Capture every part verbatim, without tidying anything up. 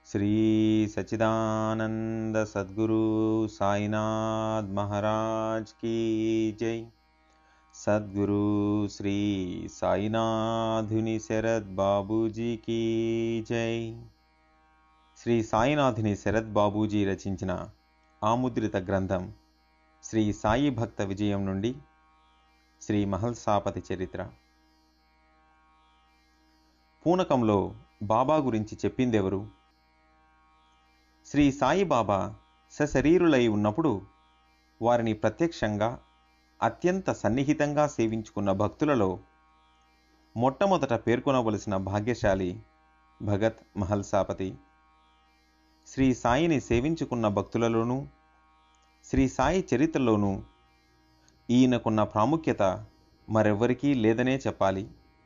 శ్రీ సచ్చిదానంద సద్గురు సాయినాథ్ మహారాజ్ కీ జై. సద్గురు శ్రీ సాయినాథుని శరత్ బాబూజీ కీ జై. శ్రీ సాయినాథుని శరత్ బాబూజీ రచించిన ఆముద్రిత గ్రంథం శ్రీ సాయి భక్త విజయం నుండి శ్రీ మహల్సాపతి చరిత్ర. పూనకంలో బాబా గురించి చెప్పిందెవరు? శ్రీ సాయిబాబా సశరీరులై ఉన్నప్పుడు వారిని ప్రత్యక్షంగా అత్యంత సన్నిహితంగా సేవించుకున్న భక్తులలో మొట్టమొదట పేర్కొనవలసిన భాగ్యశాలి భగత్ మహల్సాపతి. శ్రీ సాయిని సేవించుకున్న భక్తులలోనూ శ్రీ సాయి చరిత్రలోనూ ఈయనకున్న ప్రాముఖ్యత మరెవ్వరికీ లేదనే చెప్పాలి.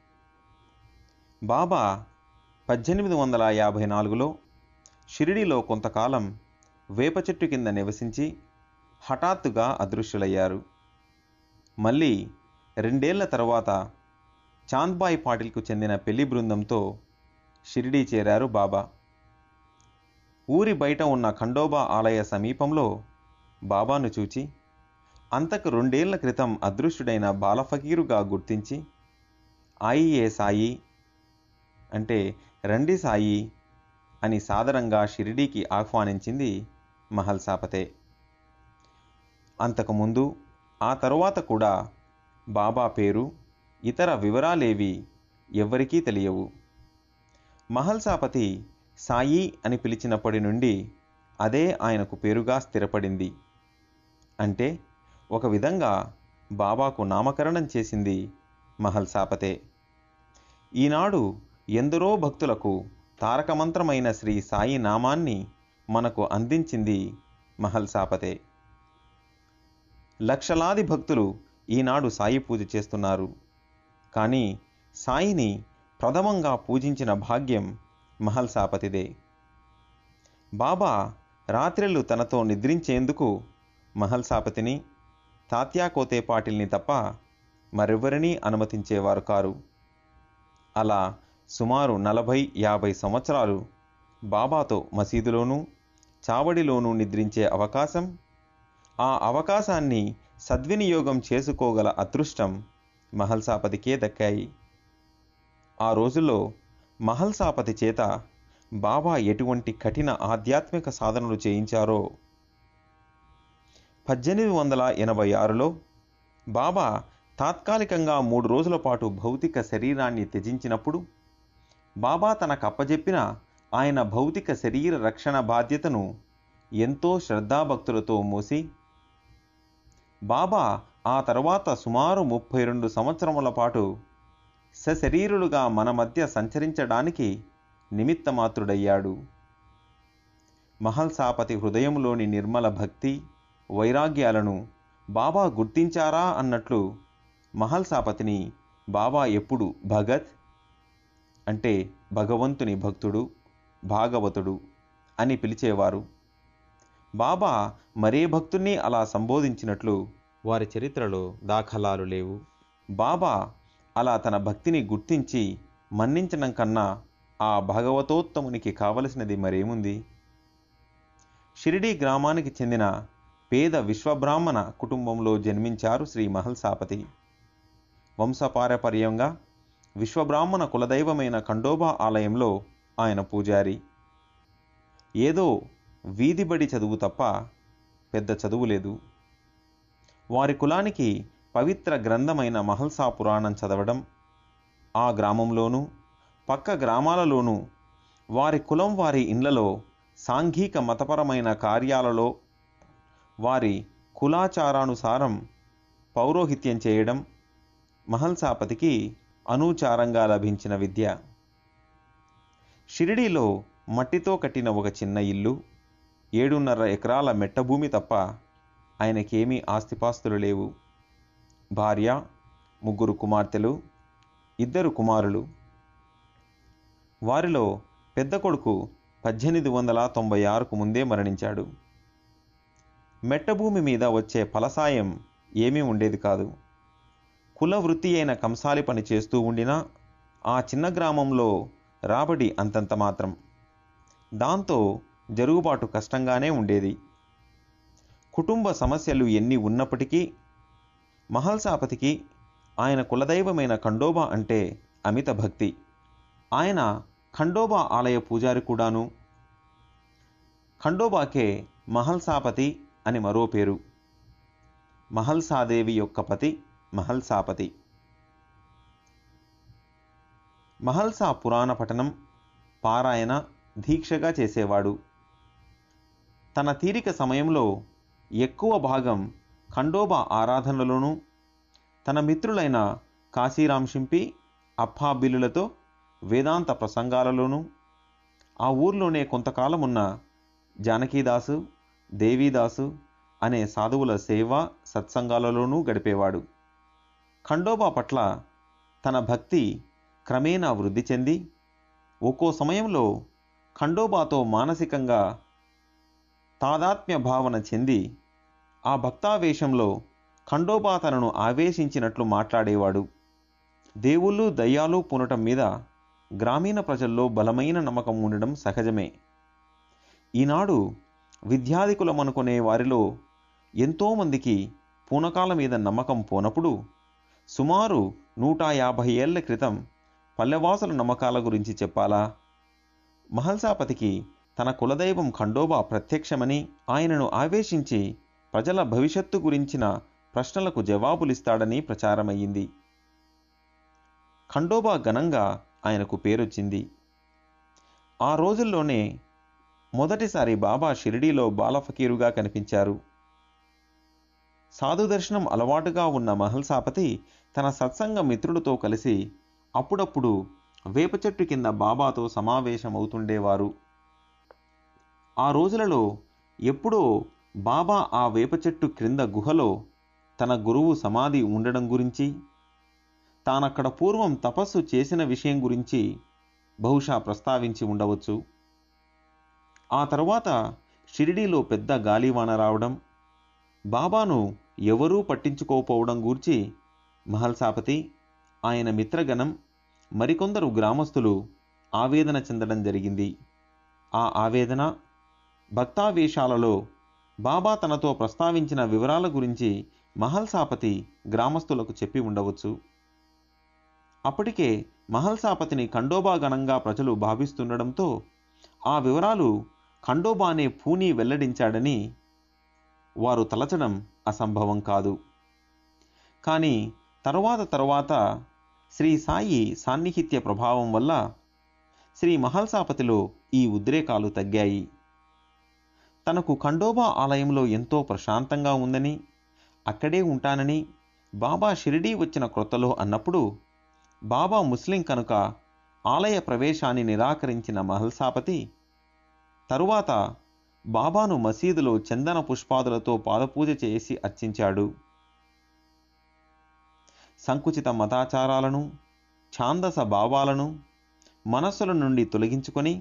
బాబా పద్దెనిమిది వందల యాభై నాలుగులో షిరిడీలో కొంతకాలం వేప చెట్టు కింద నివసించి హఠాత్తుగా అదృశ్యులయ్యారు. మళ్ళీ రెండేళ్ల తర్వాత చాంద్బాయ్ పాటిల్కు చెందిన పెళ్లి బృందంతో షిరిడీ చేరారు బాబా. ఊరి బయట ఉన్న ఖండోబా ఆలయ సమీపంలో బాబాను చూచి అంతకు రెండేళ్ల క్రితం అదృశ్యుడైన బాలఫకీరుగా గుర్తించి ఆయియే సాయి అంటే రండి సాయి అని సాదరంగా షిరిడీకి ఆహ్వానించింది మహల్సాపతే. అంతకుముందు ఆ తరువాత కూడా బాబా పేరు ఇతర వివరాలేవి ఎవ్వరికీ తెలియవు. మహల్సాపతి సాయి అని పిలిచినప్పటి నుండి అదే ఆయనకు పేరుగా స్థిరపడింది. అంటే ఒక విధంగా బాబాకు నామకరణం చేసింది మహల్సాపతే. ఈనాడు ఎందరో భక్తులకు తారకమంత్రమైన శ్రీ సాయి నామాన్ని మనకు అందించింది మహల్సాపతే. లక్షలాది భక్తులు ఈనాడు సాయి పూజ చేస్తున్నారు. కానీ సాయిని ప్రథమంగా పూజించిన భాగ్యం మహల్సాపతిదే. బాబా రాత్రిళ్ళు తనతో నిద్రించేందుకు మహల్సాపతిని తాత్యాకోతే పాటిల్ని తప్ప మరెవ్వరినీ అనుమతించేవారు కారు. అలా సుమారు నలభై యాభై సంవత్సరాలు బాబాతో మసీదులోనూ చావడిలోనూ నిద్రించే అవకాశం, ఆ అవకాశాన్ని సద్వినియోగం చేసుకోగల అదృష్టం మహల్సాపతికే దక్కాయి. ఆ రోజుల్లో మహల్సాపతి చేత బాబా ఎటువంటి కఠిన ఆధ్యాత్మిక సాధనలు చేయించారో. పద్దెనిమిది వందల ఎనభై ఆరులో బాబా తాత్కాలికంగా మూడు రోజుల పాటు భౌతిక శరీరాన్ని త్యజించినప్పుడు బాబా తనకప్పజెప్పిన ఆయన భౌతిక శరీర రక్షణ బాధ్యతను ఎంతో శ్రద్ధాభక్తులతో మోసి బాబా ఆ తర్వాత సుమారు ముప్పై రెండు సంవత్సరముల పాటు సశరీరులుగా మన మధ్య సంచరించడానికి నిమిత్తమాత్రుడయ్యాడు. మహల్సాపతి హృదయంలోని నిర్మల భక్తి వైరాగ్యాలను బాబా గుర్తించారా అన్నట్లు మహల్సాపతిని బాబా ఎప్పుడు భగత్ అంటే భగవంతుని భక్తుడు, భాగవతుడు అని పిలిచేవారు. బాబా మరే భక్తుణ్ణి అలా సంబోధించినట్లు వారి చరిత్రలో దాఖలాలు లేవు. బాబా అలా తన భక్తిని గుర్తించి మన్నించడం కన్నా ఆ భాగవతోత్తమునికి కావలసినది మరేముంది? షిరిడీ గ్రామానికి చెందిన పేద విశ్వబ్రాహ్మణ కుటుంబంలో జన్మించారు శ్రీ మహల్సాపతి. వంశపారపర్యంగా విశ్వబ్రాహ్మణ కులదైవమైన ఖండోబా ఆలయంలో ఆయన పూజారి. ఏదో వీధిబడి చదువు తప్ప పెద్ద చదువు లేదు. వారి కులానికి పవిత్ర గ్రంథమైన మహల్సా పురాణం చదవడం, ఆ గ్రామంలోనూ పక్క గ్రామాలలోనూ వారి కులం వారి ఇండ్లలో సాంఘిక మతపరమైన కార్యాలలో వారి కులాచారానుసారం పౌరోహిత్యం చేయడం మహల్సాపతికి అనూచారంగా లభించిన విద్య. షిరిడీలో మట్టితో కట్టిన ఒక చిన్న ఇల్లు, ఏడున్నర ఎకరాల మెట్టభూమి తప్ప ఆయనకేమీ ఆస్తిపాస్తులు లేవు. భార్య, ముగ్గురు కుమార్తెలు, ఇద్దరు కుమారులు. వారిలో పెద్ద కొడుకు పద్దెనిమిది వందల తొంభై ఆరుకు ముందే మరణించాడు. మెట్టభూమి మీద వచ్చే ఫలసాయం ఏమీ ఉండేది కాదు. కుల వృత్తి అయిన కంసాలి పని చేస్తూ ఉండినా ఆ చిన్న గ్రామంలో రాబడి అంతంత మాత్రం. దాంతో జరుగుబాటు కష్టంగానే ఉండేది. కుటుంబ సమస్యలు ఎన్ని ఉన్నప్పటికీ మహల్సాపతికి ఆయన కులదైవమైన ఖండోబా అంటే అమిత భక్తి. ఆయన ఖండోబా ఆలయ పూజారి కూడాను. ఖండోబాకే మహల్సాపతి అని మరో పేరు. మహల్సాదేవి యొక్క పతి మహల్సాపతి. మహల్సా పురాణ పఠనం, పారాయణ దీక్షగా చేసేవాడు. తన తీరిక సమయంలో ఎక్కువ భాగం ఖండోబా ఆరాధనలోనూ, తన మిత్రులైన కాశీరాం షింపి, అప్పాబిల్లులతో వేదాంత ప్రసంగాలలోనూ, ఆ ఊర్లోనే కొంతకాలమున్న జానకీదాసు, దేవీదాసు అనే సాధువుల సేవ సత్సంగాలలోనూ గడిపేవాడు. ఖండోబా పట్ల తన భక్తి క్రమేణా వృద్ధి చెంది ఒక్కో సమయంలో ఖండోబాతో మానసికంగా తాదాత్మ్య భావన చెంది ఆ భక్తావేశంలో ఖండోబా తనను ఆవేశించినట్లు మాట్లాడేవాడు. దేవుళ్ళు దయ్యాలు పునటం మీద గ్రామీణ ప్రజల్లో బలమైన నమ్మకం ఉండడం సహజమే. ఈనాడు విద్యాధికులమనుకునే వారిలో ఎంతోమందికి పూనకాల మీద నమ్మకం పోనప్పుడు సుమారు నూట యాభై ఏళ్ల క్రితం పల్లెవాసుల నమ్మకాల గురించి చెప్పాలా? మహల్సాపతికి తన కులదైవం ఖండోబా ప్రత్యక్షమని, ఆయనను ఆవేశించి ప్రజల భవిష్యత్తు గురించిన ప్రశ్నలకు జవాబులిస్తాడని ప్రచారమయ్యింది. ఖండోబా ఘనంగా ఆయనకు పేరొచ్చింది. ఆ రోజుల్లోనే మొదటిసారి బాబా షిరిడీలో బాలఫకీరుగా కనిపించారు. సాధు దర్శనం అలవాటుగా ఉన్న మహల్సాపతి తన సత్సంగ మిత్రులతో కలిసి అప్పుడప్పుడు వేప చెట్టు కింద బాబాతో సమావేశమవుతుండేవారు. ఆ రోజులలో ఎప్పుడో బాబా ఆ వేప చెట్టు క్రింద గుహలో తన గురువు సమాధి ఉండడం గురించి, తానక్కడ పూర్వం తపస్సు చేసిన విషయం గురించి బహుశా ప్రస్తావించి ఉండవచ్చు. ఆ తరువాత షిరిడీలో పెద్ద గాలివాన రావడం, బాబాను ఎవరూ పట్టించుకోకపోవడం గూర్చి మహల్సాపతి, ఆయన మిత్రగణం, మరికొందరు గ్రామస్తులు ఆవేదన చెందడం జరిగింది. ఆ ఆవేదన, భక్తావేశాలలో బాబా తనతో ప్రస్తావించిన వివరాల గురించి మహల్సాపతి గ్రామస్తులకు చెప్పి ఉండవచ్చు. అప్పటికే మహల్సాపతిని ఖండోబా గణంగా ప్రజలు భావిస్తుండడంతో ఆ వివరాలు ఖండోబానే పూని వెల్లడించాడని వారు తలచడం అసంభవం కాదు. కానీ తరువాత తరువాత శ్రీ సాయి సాన్నిహిత్య ప్రభావం వల్ల శ్రీ మహల్సాపతిలో ఈ ఉద్రేకాలు తగ్గాయి. తనకు ఖండోబా ఆలయంలో ఎంతో ప్రశాంతంగా ఉందని, అక్కడే ఉంటానని బాబా షిరిడీ వచ్చిన క్రొత్తలో అన్నప్పుడు, బాబా ముస్లిం కనుక ఆలయ ప్రవేశాన్ని నిరాకరించిన మహల్సాపతి తరువాత బాబాను మసీదులో చందన పుష్పాదులతో పాదపూజ చేసి అర్చించాడు. సంకుచిత మతాచారాలను, ఛాందస భావాలను మనస్సుల నుండి తొలగించుకొని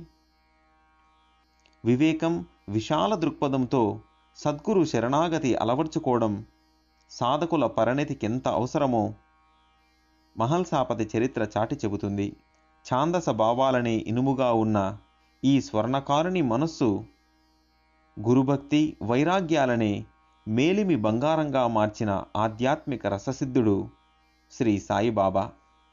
వివేకం, విశాల దృక్పథంతో సద్గురు శరణాగతి అలవర్చుకోవడం సాధకుల పరిణతికెంత అవసరమో మహల్సాపతి చరిత్ర చాటి చెబుతుంది. ఛాందస భావాలనే ఇనుముగా ఉన్న ఈ స్వర్ణకారుని మనస్సు గురుభక్తి, వైరాగ్యాలనే మేలిమి బంగారంగా మార్చిన ఆధ్యాత్మిక రససిద్ధుడు శ్రీ సాయిబాబా.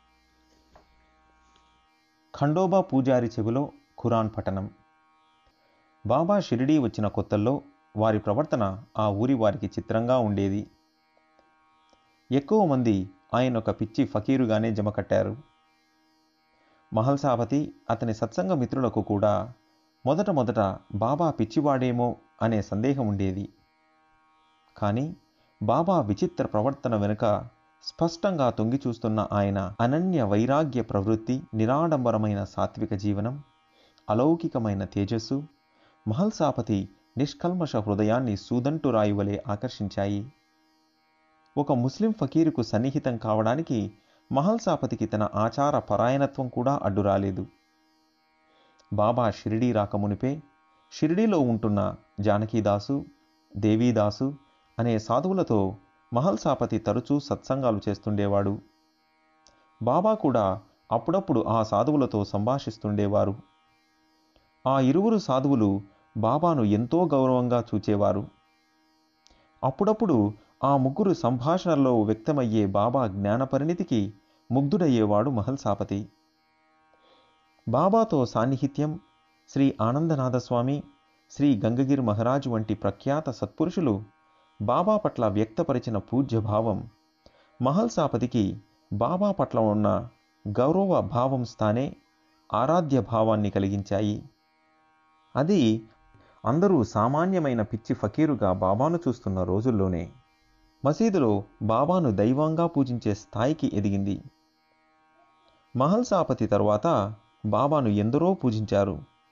ఖండోబా పూజారి చెవిలో ఖురాన్ పఠనం. బాబా షిరిడీ వచ్చిన కొత్తల్లో వారి ప్రవర్తన ఆ ఊరి వారికి చిత్రంగా ఉండేది. ఎక్కువ మంది ఆయన ఒక పిచ్చి ఫకీరుగానే జమకట్టారు. మహల్సాపతి, అతని సత్సంగ మిత్రులకు కూడా మొదట మొదట బాబా పిచ్చివాడేమో అనే సందేహం ఉండేది. కానీ బాబా విచిత్ర ప్రవర్తన వెనుక స్పష్టంగా తొంగి చూస్తున్న ఆయన అనన్య వైరాగ్య ప్రవృత్తి, నిరాడంబరమైన సాత్విక జీవనం, అలౌకికమైన తేజస్సు మహల్సాపతి నిష్కల్మష హృదయాన్ని సూదంటు రాయివలే ఆకర్షించాయి. ఒక ముస్లిం ఫకీరుకు సన్నిహితం కావడానికి మహల్సాపతికి తన ఆచార పరాయణత్వం కూడా అడ్డురాలేదు. బాబా షిరిడీ రాకమునిపే షిరిడీలో ఉంటున్న జానకీదాసు, దేవీదాసు అనే సాధువులతో మహల్సాపతి తరచూ సత్సంగాలు చేస్తుండేవాడు. బాబా కూడా అప్పుడప్పుడు ఆ సాధువులతో సంభాషిస్తుండేవారు. ఆ ఇరువురు సాధువులు బాబాను ఎంతో గౌరవంగా చూచేవారు. అప్పుడప్పుడు ఆ ముగ్గురు సంభాషణల్లో వ్యక్తమయ్యే బాబా జ్ఞానపరిణితికి ముగ్ధుడయ్యేవాడు మహల్సాపతి. బాబాతో సాన్నిహిత్యం శ్రీ ఆనందనాథస్వామి, శ్రీ గంగగిరి మహారాజు వంటి ప్రఖ్యాత సత్పురుషులు బాబా పట్ల వ్యక్తపరిచిన పూజ్యభావం మహల్సాపతికి బాబా పట్ల ఉన్న గౌరవ భావం స్థానే ఆరాధ్య భావాన్ని కలిగించాయి. అది అందరూ సామాన్యమైన పిచ్చి ఫకీరుగా బాబాను చూస్తున్న రోజుల్లోనే మసీదులో బాబాను దైవంగా పూజించే స్థాయికి ఎదిగింది. మహల్సాపతి తరువాత బాబాను ఎందరో పూజించారు.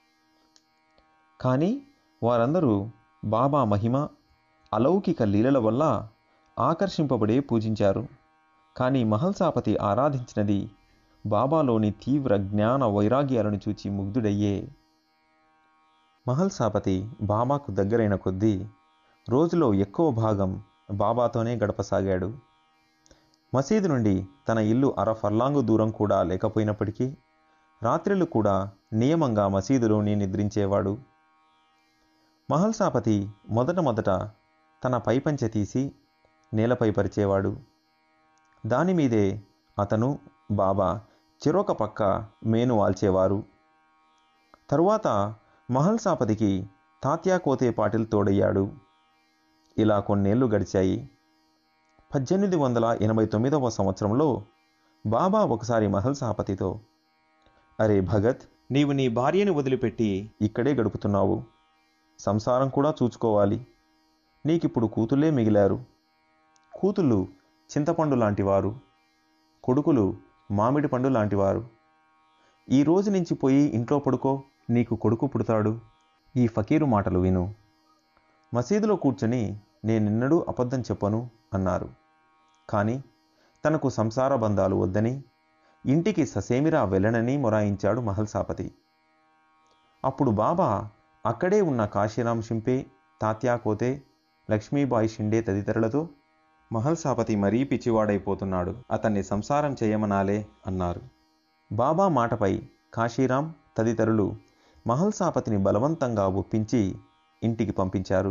కానీ వారందరూ బాబా మహిమ, అలౌకిక లీలల వల్ల ఆకర్షింపబడే పూజించారు. కానీ మహల్సాపతి ఆరాధించినది బాబాలోని తీవ్ర జ్ఞాన వైరాగ్యాలను చూచి ముగ్ధుడయ్యే. మహల్సాపతి బాబాకు దగ్గరైన కొద్దీ రోజులో ఎక్కువ భాగం బాబాతోనే గడపసాగాడు. మసీదు నుండి తన ఇల్లు అర ఫర్లాంగు దూరం కూడా లేకపోయినప్పటికీ రాత్రిళ్ళు కూడా నియమంగా మసీదులోనే నిద్రించేవాడు. మహల్సాపతి మొదట మొదట తన పైపంచె తీసి నేలపై పరిచేవాడు. దానిమీదే అతను బాబా చెరొక పక్క మేను వాల్చేవారు. తరువాత మహల్సాపతికి తాత్యా కోతే పాటిల్ తోడయ్యాడు. ఇలా కొన్నేళ్లు గడిచాయి. పద్దెనిమిది వందల ఎనభై తొమ్మిదవ సంవత్సరంలో బాబా ఒకసారి మహల్సాపతితో, అరే భగత్, నీవు నీ భార్యని వదిలిపెట్టి ఇక్కడే గడుపుతున్నావు. సంసారం కూడా చూచుకోవాలి. నీకిప్పుడు కూతుళ్ళే మిగిలారు. కూతుళ్ళు చింతపండు లాంటివారు, కొడుకులు మామిడి పండు లాంటివారు. ఈ రోజు నుంచి పోయి ఇంట్లో పడుకో, నీకు కొడుకు పుడతాడు. ఈ ఫకీరు మాటలు విను. మసీదులో కూర్చొని నేనెన్నడూ అబద్ధం చెప్పను అన్నారు. కానీ తనకు సంసార బంధాలు వద్దని, ఇంటికి ససేమిరా వెళ్ళనని మొరాయించాడు మహల్సాపతి. అప్పుడు బాబా అక్కడే ఉన్న కాశీరాం షింపే, తాత్యా కోతే, లక్ష్మీబాయి షిండే తదితరులతో, మహల్సాపతి మరీ పిచ్చివాడైపోతున్నాడు, అతన్ని సంసారం చేయమనాలే అన్నారు. బాబా మాటపై కాశీరాం తదితరులు మహల్సాపతిని బలవంతంగా ఒప్పించి ఇంటికి పంపించారు.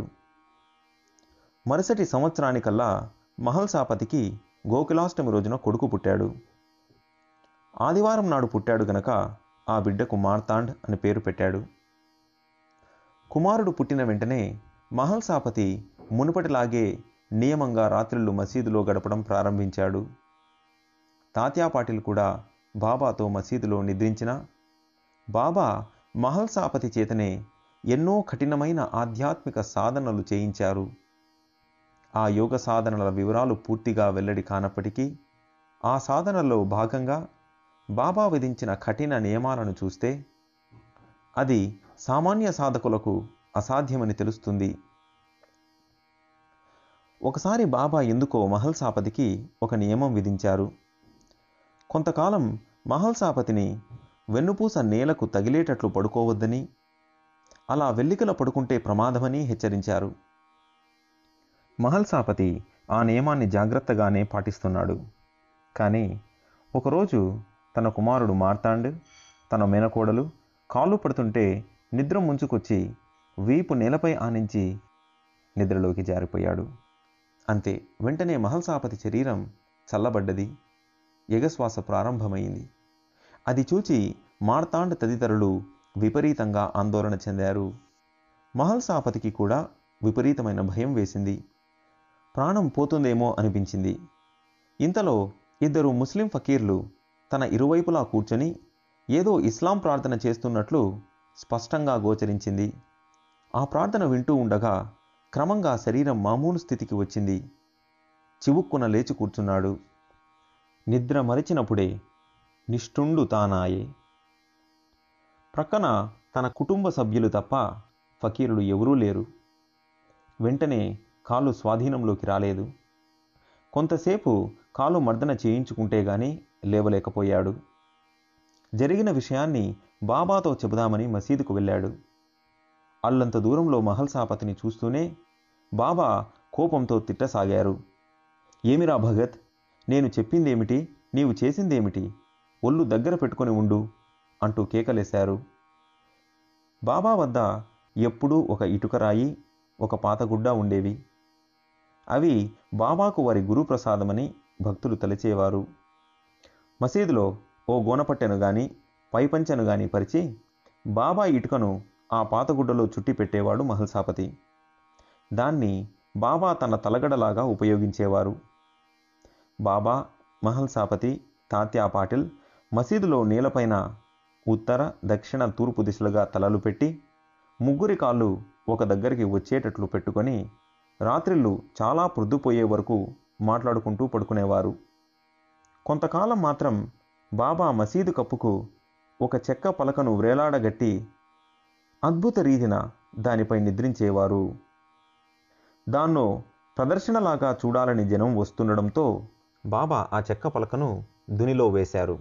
మరుసటి సంవత్సరానికల్లా మహల్సాపతికి గోకులాష్టమి రోజున కొడుకు పుట్టాడు. ఆదివారం నాడు పుట్టాడు గనక ఆ బిడ్డకు మార్తాండ్ అని పేరు పెట్టాడు. కుమారుడు పుట్టిన వెంటనే మహల్సాపతి మునుపటిలాగే నియమంగా రాత్రిళ్ళు మసీదులో గడపడం ప్రారంభించాడు. తాత్యా పాటిల్ కూడా బాబాతో మసీదులో నిద్రించిన బాబా మహల్సాపతి చేతనే ఎన్నో కఠినమైన ఆధ్యాత్మిక సాధనలు చేయించారు. ఆ యోగ సాధనల వివరాలు పూర్తిగా వెల్లడి కానప్పటికీ ఆ సాధనలో భాగంగా బాబా విధించిన కఠిన నియమాలను చూస్తే అది సామాన్య సాధకులకు అసాధ్యమని తెలుస్తుంది. ఒకసారి బాబా ఎందుకో మహల్సాపతికి ఒక నియమం విధించారు. కొంతకాలం మహల్సాపతిని వెన్నుపూస నేలకు తగిలేటట్లు పడుకోవద్దని, అలా వెల్లికల పడుకుంటే ప్రమాదమని హెచ్చరించారు. మహల్సాపతి ఆ నియమాన్ని జాగ్రత్తగానే పాటిస్తున్నాడు. కానీ ఒకరోజు తన కుమారుడు మార్తాండ్, తన మేనకోడలు కాళ్ళు పడుతుంటే నిద్ర ముంచుకొచ్చి వీపు నేలపై ఆనించి నిద్రలోకి జారిపోయాడు. అంతే, వెంటనే మహల్సాపతి శరీరం చల్లబడ్డది. ఎగశ్వాస ప్రారంభమైంది. అది చూచి మార్తాండ్ తదితరులు విపరీతంగా ఆందోళన చెందారు. మహల్సాపతికి కూడా విపరీతమైన భయం వేసింది. ప్రాణం పోతుందేమో అనిపించింది. ఇంతలో ఇద్దరు ముస్లిం ఫకీర్లు తన ఇరువైపులా కూర్చొని ఏదో ఇస్లాం ప్రార్థన చేస్తున్నట్లు స్పష్టంగా గోచరించింది. ఆ ప్రార్థన వింటూ ఉండగా క్రమంగా శరీరం మామూలు స్థితికి వచ్చింది. చివుక్కున లేచి కూర్చున్నాడు. నిద్ర మరిచినప్పుడే నిష్ఠుండు తానాయే. ప్రక్కన తన కుటుంబ సభ్యులు తప్ప ఫకీరులు ఎవరూ లేరు. వెంటనే కాలు స్వాధీనంలోకి రాలేదు. కొంతసేపు కాలు మర్దన చేయించుకుంటే గాని లేవలేకపోయాడు. జరిగిన విషయాన్ని బాబాతో చెబుదామని మసీదుకు వెళ్ళాడు. అల్లంత దూరంలో మహల్సాపతిని చూస్తూనే బాబా కోపంతో తిట్టసాగారు. ఏమిరా భగత్, నేను చెప్పిందేమిటి, నీవు చేసిందేమిటి? ఒళ్ళు దగ్గర పెట్టుకొని ఉండు అంటూ కేకలేశారు. బాబా వద్ద ఎప్పుడూ ఒక ఇటుకరాయి, ఒక పాతగుడ్డ ఉండేవి. అవి బాబాకు వారి గురుప్రసాదమని భక్తులు తలిచేవారు. మసీదులో ఓ గోనపట్టెను గాని పైపంచెను గాని పరిచి బాబా ఇటుకను ఆ పాతగుడ్డలో చుట్టి పెట్టేవాడు మహల్సాపతి. దాన్ని బాబా తన తలగడలాగా ఉపయోగించేవారు. బాబా, మహల్సాపతి, తాత్యా పాటిల్ మసీదులో నేలపైన ఉత్తర, దక్షిణ, తూర్పు దిశలుగా తలలు పెట్టి ముగ్గురి కాళ్ళు ఒక దగ్గరికి వచ్చేటట్లు పెట్టుకొని రాత్రిళ్ళు చాలా ప్రొద్దుపోయే వరకు మాట్లాడుకుంటూ పడుకునేవారు. కొంతకాలం మాత్రం బాబా మసీదు కప్పుకు ఒక చెక్క పలకను వ్రేలాడగట్టి అద్భుత రీతిన దానిపై నిద్రించేవారు. దాన్నో ప్రదర్శనలాగా చూడాలని జనం వస్తుండడంతో బాబా ఆ చెక్క పలకను దునిలో వేశారు.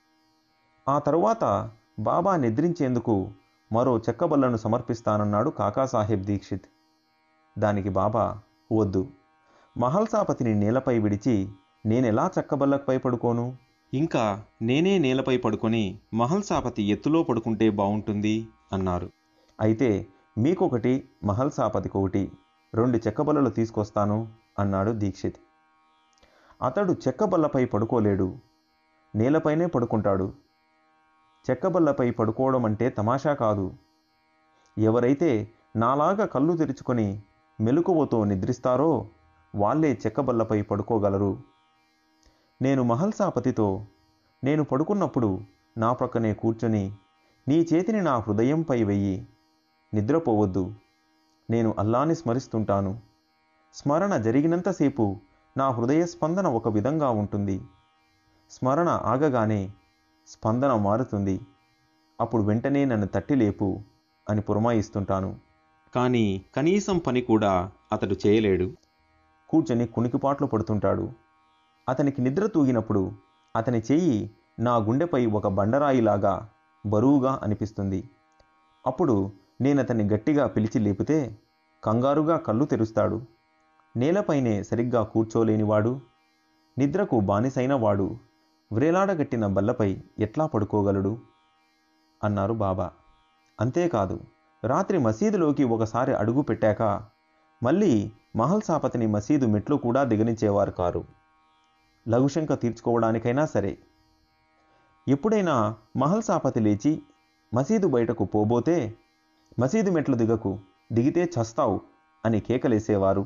ఆ తరువాత బాబా నిద్రించేందుకు మరో చెక్కబల్లను సమర్పిస్తానన్నాడు కాకాసాహెబ్ దీక్షిత్. దానికి బాబా, వద్దు, మహల్సాపతిని నేలపై విడిచి నేనెలా చెక్కబల్లపై పడుకోను? ఇంకా నేనే నేలపై పడుకొని మహల్సాపతి ఎత్తులో పడుకుంటే బావుంటుంది అన్నారు. అయితే మీకొకటి, మహల్సాపతికొకటి, రెండు చెక్కబల్లలు తీసుకొస్తాను అన్నాడు దీక్షిత్. అతడు చెక్కబల్లపై పడుకోలేడు, నేలపైనే పడుకుంటాడు. చెక్కబల్లపై పడుకోవడం అంటే తమాషా కాదు. ఎవరైతే నాలాగా కళ్ళు తెరుచుకొని మెలకువతో నిద్రిస్తారో వాళ్ళే చెక్కబల్లపై పడుకోగలరు. నేను మహల్సాపతితో, నేను పడుకున్నప్పుడు నా ప్రక్కనే కూర్చొని నీ చేతిని నా హృదయంపై వెయ్యి, నిద్రపోవద్దు, నేను అల్లాని స్మరిస్తుంటాను. స్మరణ జరిగినంతసేపు నా హృదయ స్పందన ఒక విధంగా ఉంటుంది. స్మరణ ఆగగానే స్పందన మారుతుంది. అప్పుడు వెంటనే నన్ను తట్టిలేపు అని పురమాయిస్తుంటాను. కానీ కనీసం పని కూడా అతడు చేయలేడు. కూర్చొని కునికిపాట్లు పడుతుంటాడు. అతనికి నిద్ర తూగినప్పుడు అతని చెయ్యి నా గుండెపై ఒక బండరాయిలాగా బరువుగా అనిపిస్తుంది. అప్పుడు నేనతన్ని గట్టిగా పిలిచి లేపితే కంగారుగా కళ్ళు తెరుస్తాడు. నేలపైనే సరిగ్గా కూర్చోలేనివాడు, నిద్రకు బానిసైన వాడు వ్రేలాడగట్టిన బల్లపై ఎట్లా పడుకోగలడు అన్నారు బాబా. అంతేకాదు, రాత్రి మసీదులోకి ఒకసారి అడుగు పెట్టాక మళ్ళీ మహల్సాపతిని మసీదు మెట్లు కూడా దిగనించేవారు కారు. లఘుశంక తీర్చుకోవడానికైనా సరే. ఎప్పుడైనా మహల్సాపతి లేచి మసీదు బయటకు పోబోతే మసీదు మెట్లు దిగకు, దిగితే చస్తావు అని కేకలేసేవారు.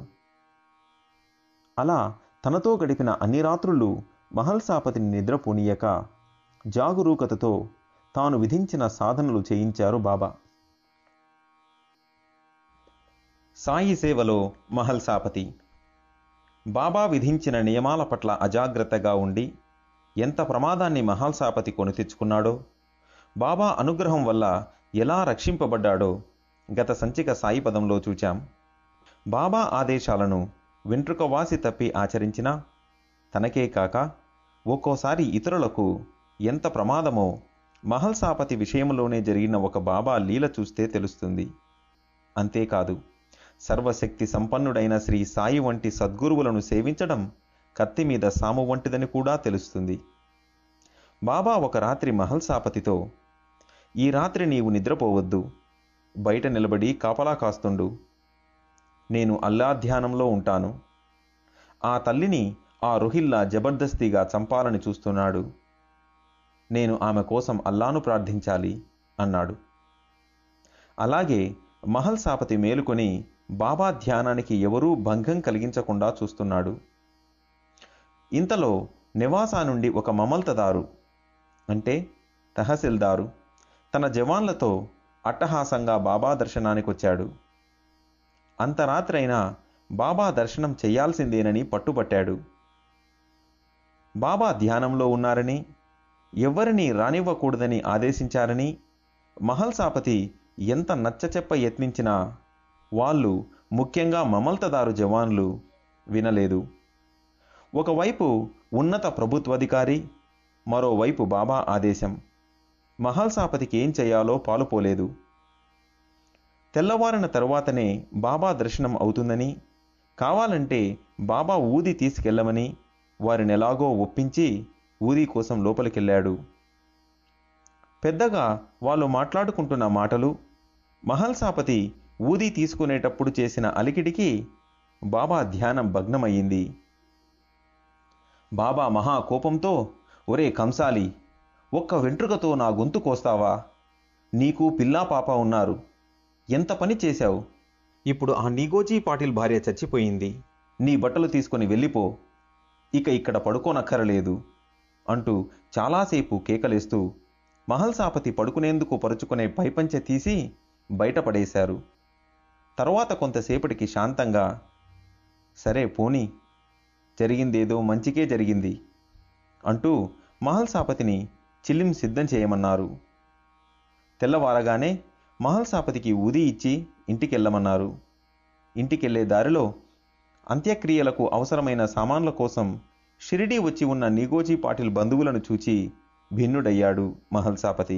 అలా తనతో గడిపిన అన్ని రాత్రుళ్ళు మహల్సాపతిని నిద్రపోనీయక జాగరూకతతో తాను విధించిన సాధనలు చేయించారు బాబా. సాయి సేవలో మహల్సాపతి బాబా విధించిన నియమాల పట్ల అజాగ్రత్తగా ఉండి ఎంత ప్రమాదాన్ని మహల్సాపతి కొని తెచ్చుకున్నాడో, బాబా అనుగ్రహం వల్ల ఎలా రక్షింపబడ్డాడో గత సంచిక సాయి పదంలో చూచాం. బాబా ఆదేశాలను వెంట్రుకవాసి తప్పి ఆచరించినా తనకే కాక ఒక్కోసారి ఇతరులకు ఎంత ప్రమాదమో మహల్సాపతి విషయంలోనే జరిగిన ఒక బాబా లీల చూస్తే తెలుస్తుంది. అంతేకాదు, సర్వశక్తి సంపన్నుడైన శ్రీ సాయి వంటి సద్గురువులను సేవించడం కత్తి మీద సాము వంటిదని కూడా తెలుస్తుంది. బాబా ఒక రాత్రి మహల్సాపతితో, ఈ రాత్రి నీవు నిద్రపోవద్దు, బయట నిలబడి కాపలా కాస్తుండు, నేను అల్లా ధ్యానంలో ఉంటాను. ఆ తల్లిని ఆ రోహిల్లా జబర్దస్తిగా చంపాలని చూస్తున్నాడు, నేను ఆమె కోసం అల్లాను ప్రార్థించాలి అన్నాడు. అలాగే మహల్సాపతి మేలుకొని బాబా ధ్యానానికి ఎవరూ భంగం కలిగించకుండా చూస్తున్నాడు. ఇంతలో నివాసా నుండి ఒక మమల్తదారు అంటే తహసీల్దారు తన జవాన్లతో అట్టహాసంగా బాబా దర్శనానికి వచ్చాడు. అంత రాత్రైనా బాబా దర్శనం చెయ్యాల్సిందేనని పట్టుబట్టాడు. బాబా ధ్యానంలో ఉన్నారని, ఎవ్వరినీ రానివ్వకూడదని ఆదేశించారని మహల్సాపతి ఎంత నచ్చచెప్ప యత్నించినా వాళ్ళు, ముఖ్యంగా మమల్తదారు జవాన్లు వినలేదు. ఒకవైపు ఉన్నత ప్రభుత్వాధికారి, మరోవైపు బాబా ఆదేశం. మహల్సాపతికి ఏం చేయాలో పాలుపోలేదు. తెల్లవారిన తరువాతనే బాబా దర్శనం అవుతుందని, కావాలంటే బాబా ఊది తీసుకెళ్లమని వారినెలాగో ఒప్పించి ఊది కోసం లోపలికెళ్ళాడు. పెద్దగా వాళ్ళు మాట్లాడుకుంటున్న మాటలు మహల్సాపతి ఊది తీసుకునేటప్పుడు చేసిన అలికిడికి బాబా ధ్యానం భగ్నమయ్యింది. బాబా మహా కోపంతో, ఒరే కంసాలి, ఒక్క వెంట్రుకతో నా గొంతు కోస్తావా? నీకు పిల్లా పాప ఉన్నారు, ఎంత పని చేశావు? ఇప్పుడు ఆ నీగోజీ పాటిల్ భార్య చచ్చిపోయింది, నీ బట్టలు తీసుకుని వెళ్ళిపో, ఇక ఇక్కడ పడుకోనక్కరలేదు అంటూ చాలాసేపు కేకలేస్తూ మహల్సాపతి పడుకునేందుకు పరుచుకునే పైపంచె తీసి బయటపడేశారు. తరువాత కొంతసేపటికి శాంతంగా, సరే పోనీ, జరిగిందేదో మంచికే జరిగింది అంటూ మహల్సాపతిని చిల్లిం సిద్ధం చేయమన్నారు. తెల్లవారగానే మహల్సాపతికి ఊది ఇచ్చి ఇంటికెళ్ళమన్నారు. ఇంటికెళ్లే దారిలో అంత్యక్రియలకు అవసరమైన సామాన్ల కోసం షిరిడీ వచ్చి ఉన్న నీగోజీ పాటిల్ బంధువులను చూచి భిన్నుడయ్యాడు మహల్సాపతి.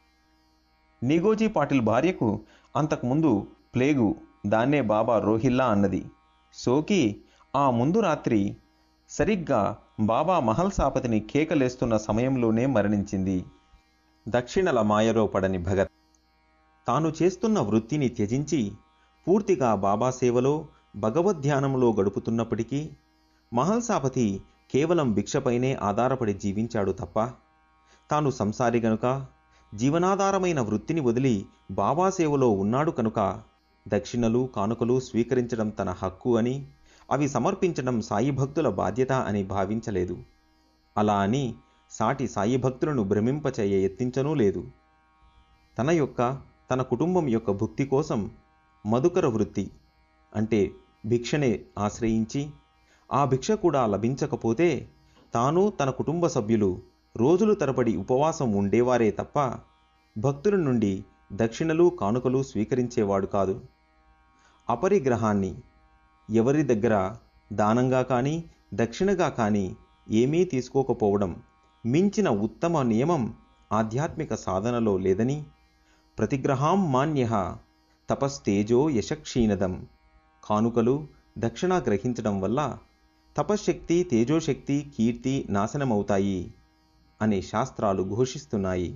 నీగోజీ పాటిల్ భార్యకు అంతకుముందు ప్లేగు, దాన్నే బాబా రోహిల్లా అన్నది, సోకి ఆ ముందు రాత్రి సరిగ్గా బాబా మహల్సాపతిని కేకలేస్తున్న సమయంలోనే మరణించింది. దక్షిణల మాయలో పడని భగత్ తాను చేస్తున్న వృత్తిని త్యజించి పూర్తిగా బాబా సేవలో భగవద్ధ్యానంలో గడుపుతున్నప్పటికీ మహల్సాపతి కేవలం భిక్షపైనే ఆధారపడి జీవించాడు తప్ప, తాను సంసారి గనుక జీవనాధారమైన వృత్తిని వదిలి బాబా సేవలో ఉన్నాడు కనుక దక్షిణలు కానుకలు స్వీకరించడం తన హక్కు అని, అవి సమర్పించడం సాయి భక్తుల బాధ్యత అని భావించలేదు. అలా అని సాటి సాయి భక్తులను భ్రమింపచేయ యత్నించనూ లేదు. తన యొక్క తన కుటుంబం యొక్క భుక్తి కోసం మధుకర వృత్తి అంటే భిక్షనే ఆశ్రయించి, ఆ భిక్ష కూడా లభించకపోతే తాను తన కుటుంబ సభ్యులు రోజులు తరబడి ఉపవాసం ఉండేవారే తప్ప భక్తుల నుండి దక్షిణలు కానుకలు స్వీకరించేవాడు కాదు. అపరిగ్రహాన్ని, ఎవరి దగ్గర దానంగా కానీ దక్షిణగా కానీ ఏమీ తీసుకోకపోవడం మించిన ఉత్తమ నియమం ఆధ్యాత్మిక సాధనలో లేదని, ప్రతిగ్రహాం మాన్యః తపస్తేజో యశక్షీణదం, కానుకలు దక్షిణ గ్రహించడం వల్ల తపశ్శక్తి, తేజోశక్తి, కీర్తి నాశనమవుతాయి అనే శాస్త్రాలు ఘోషిస్తున్నాయి.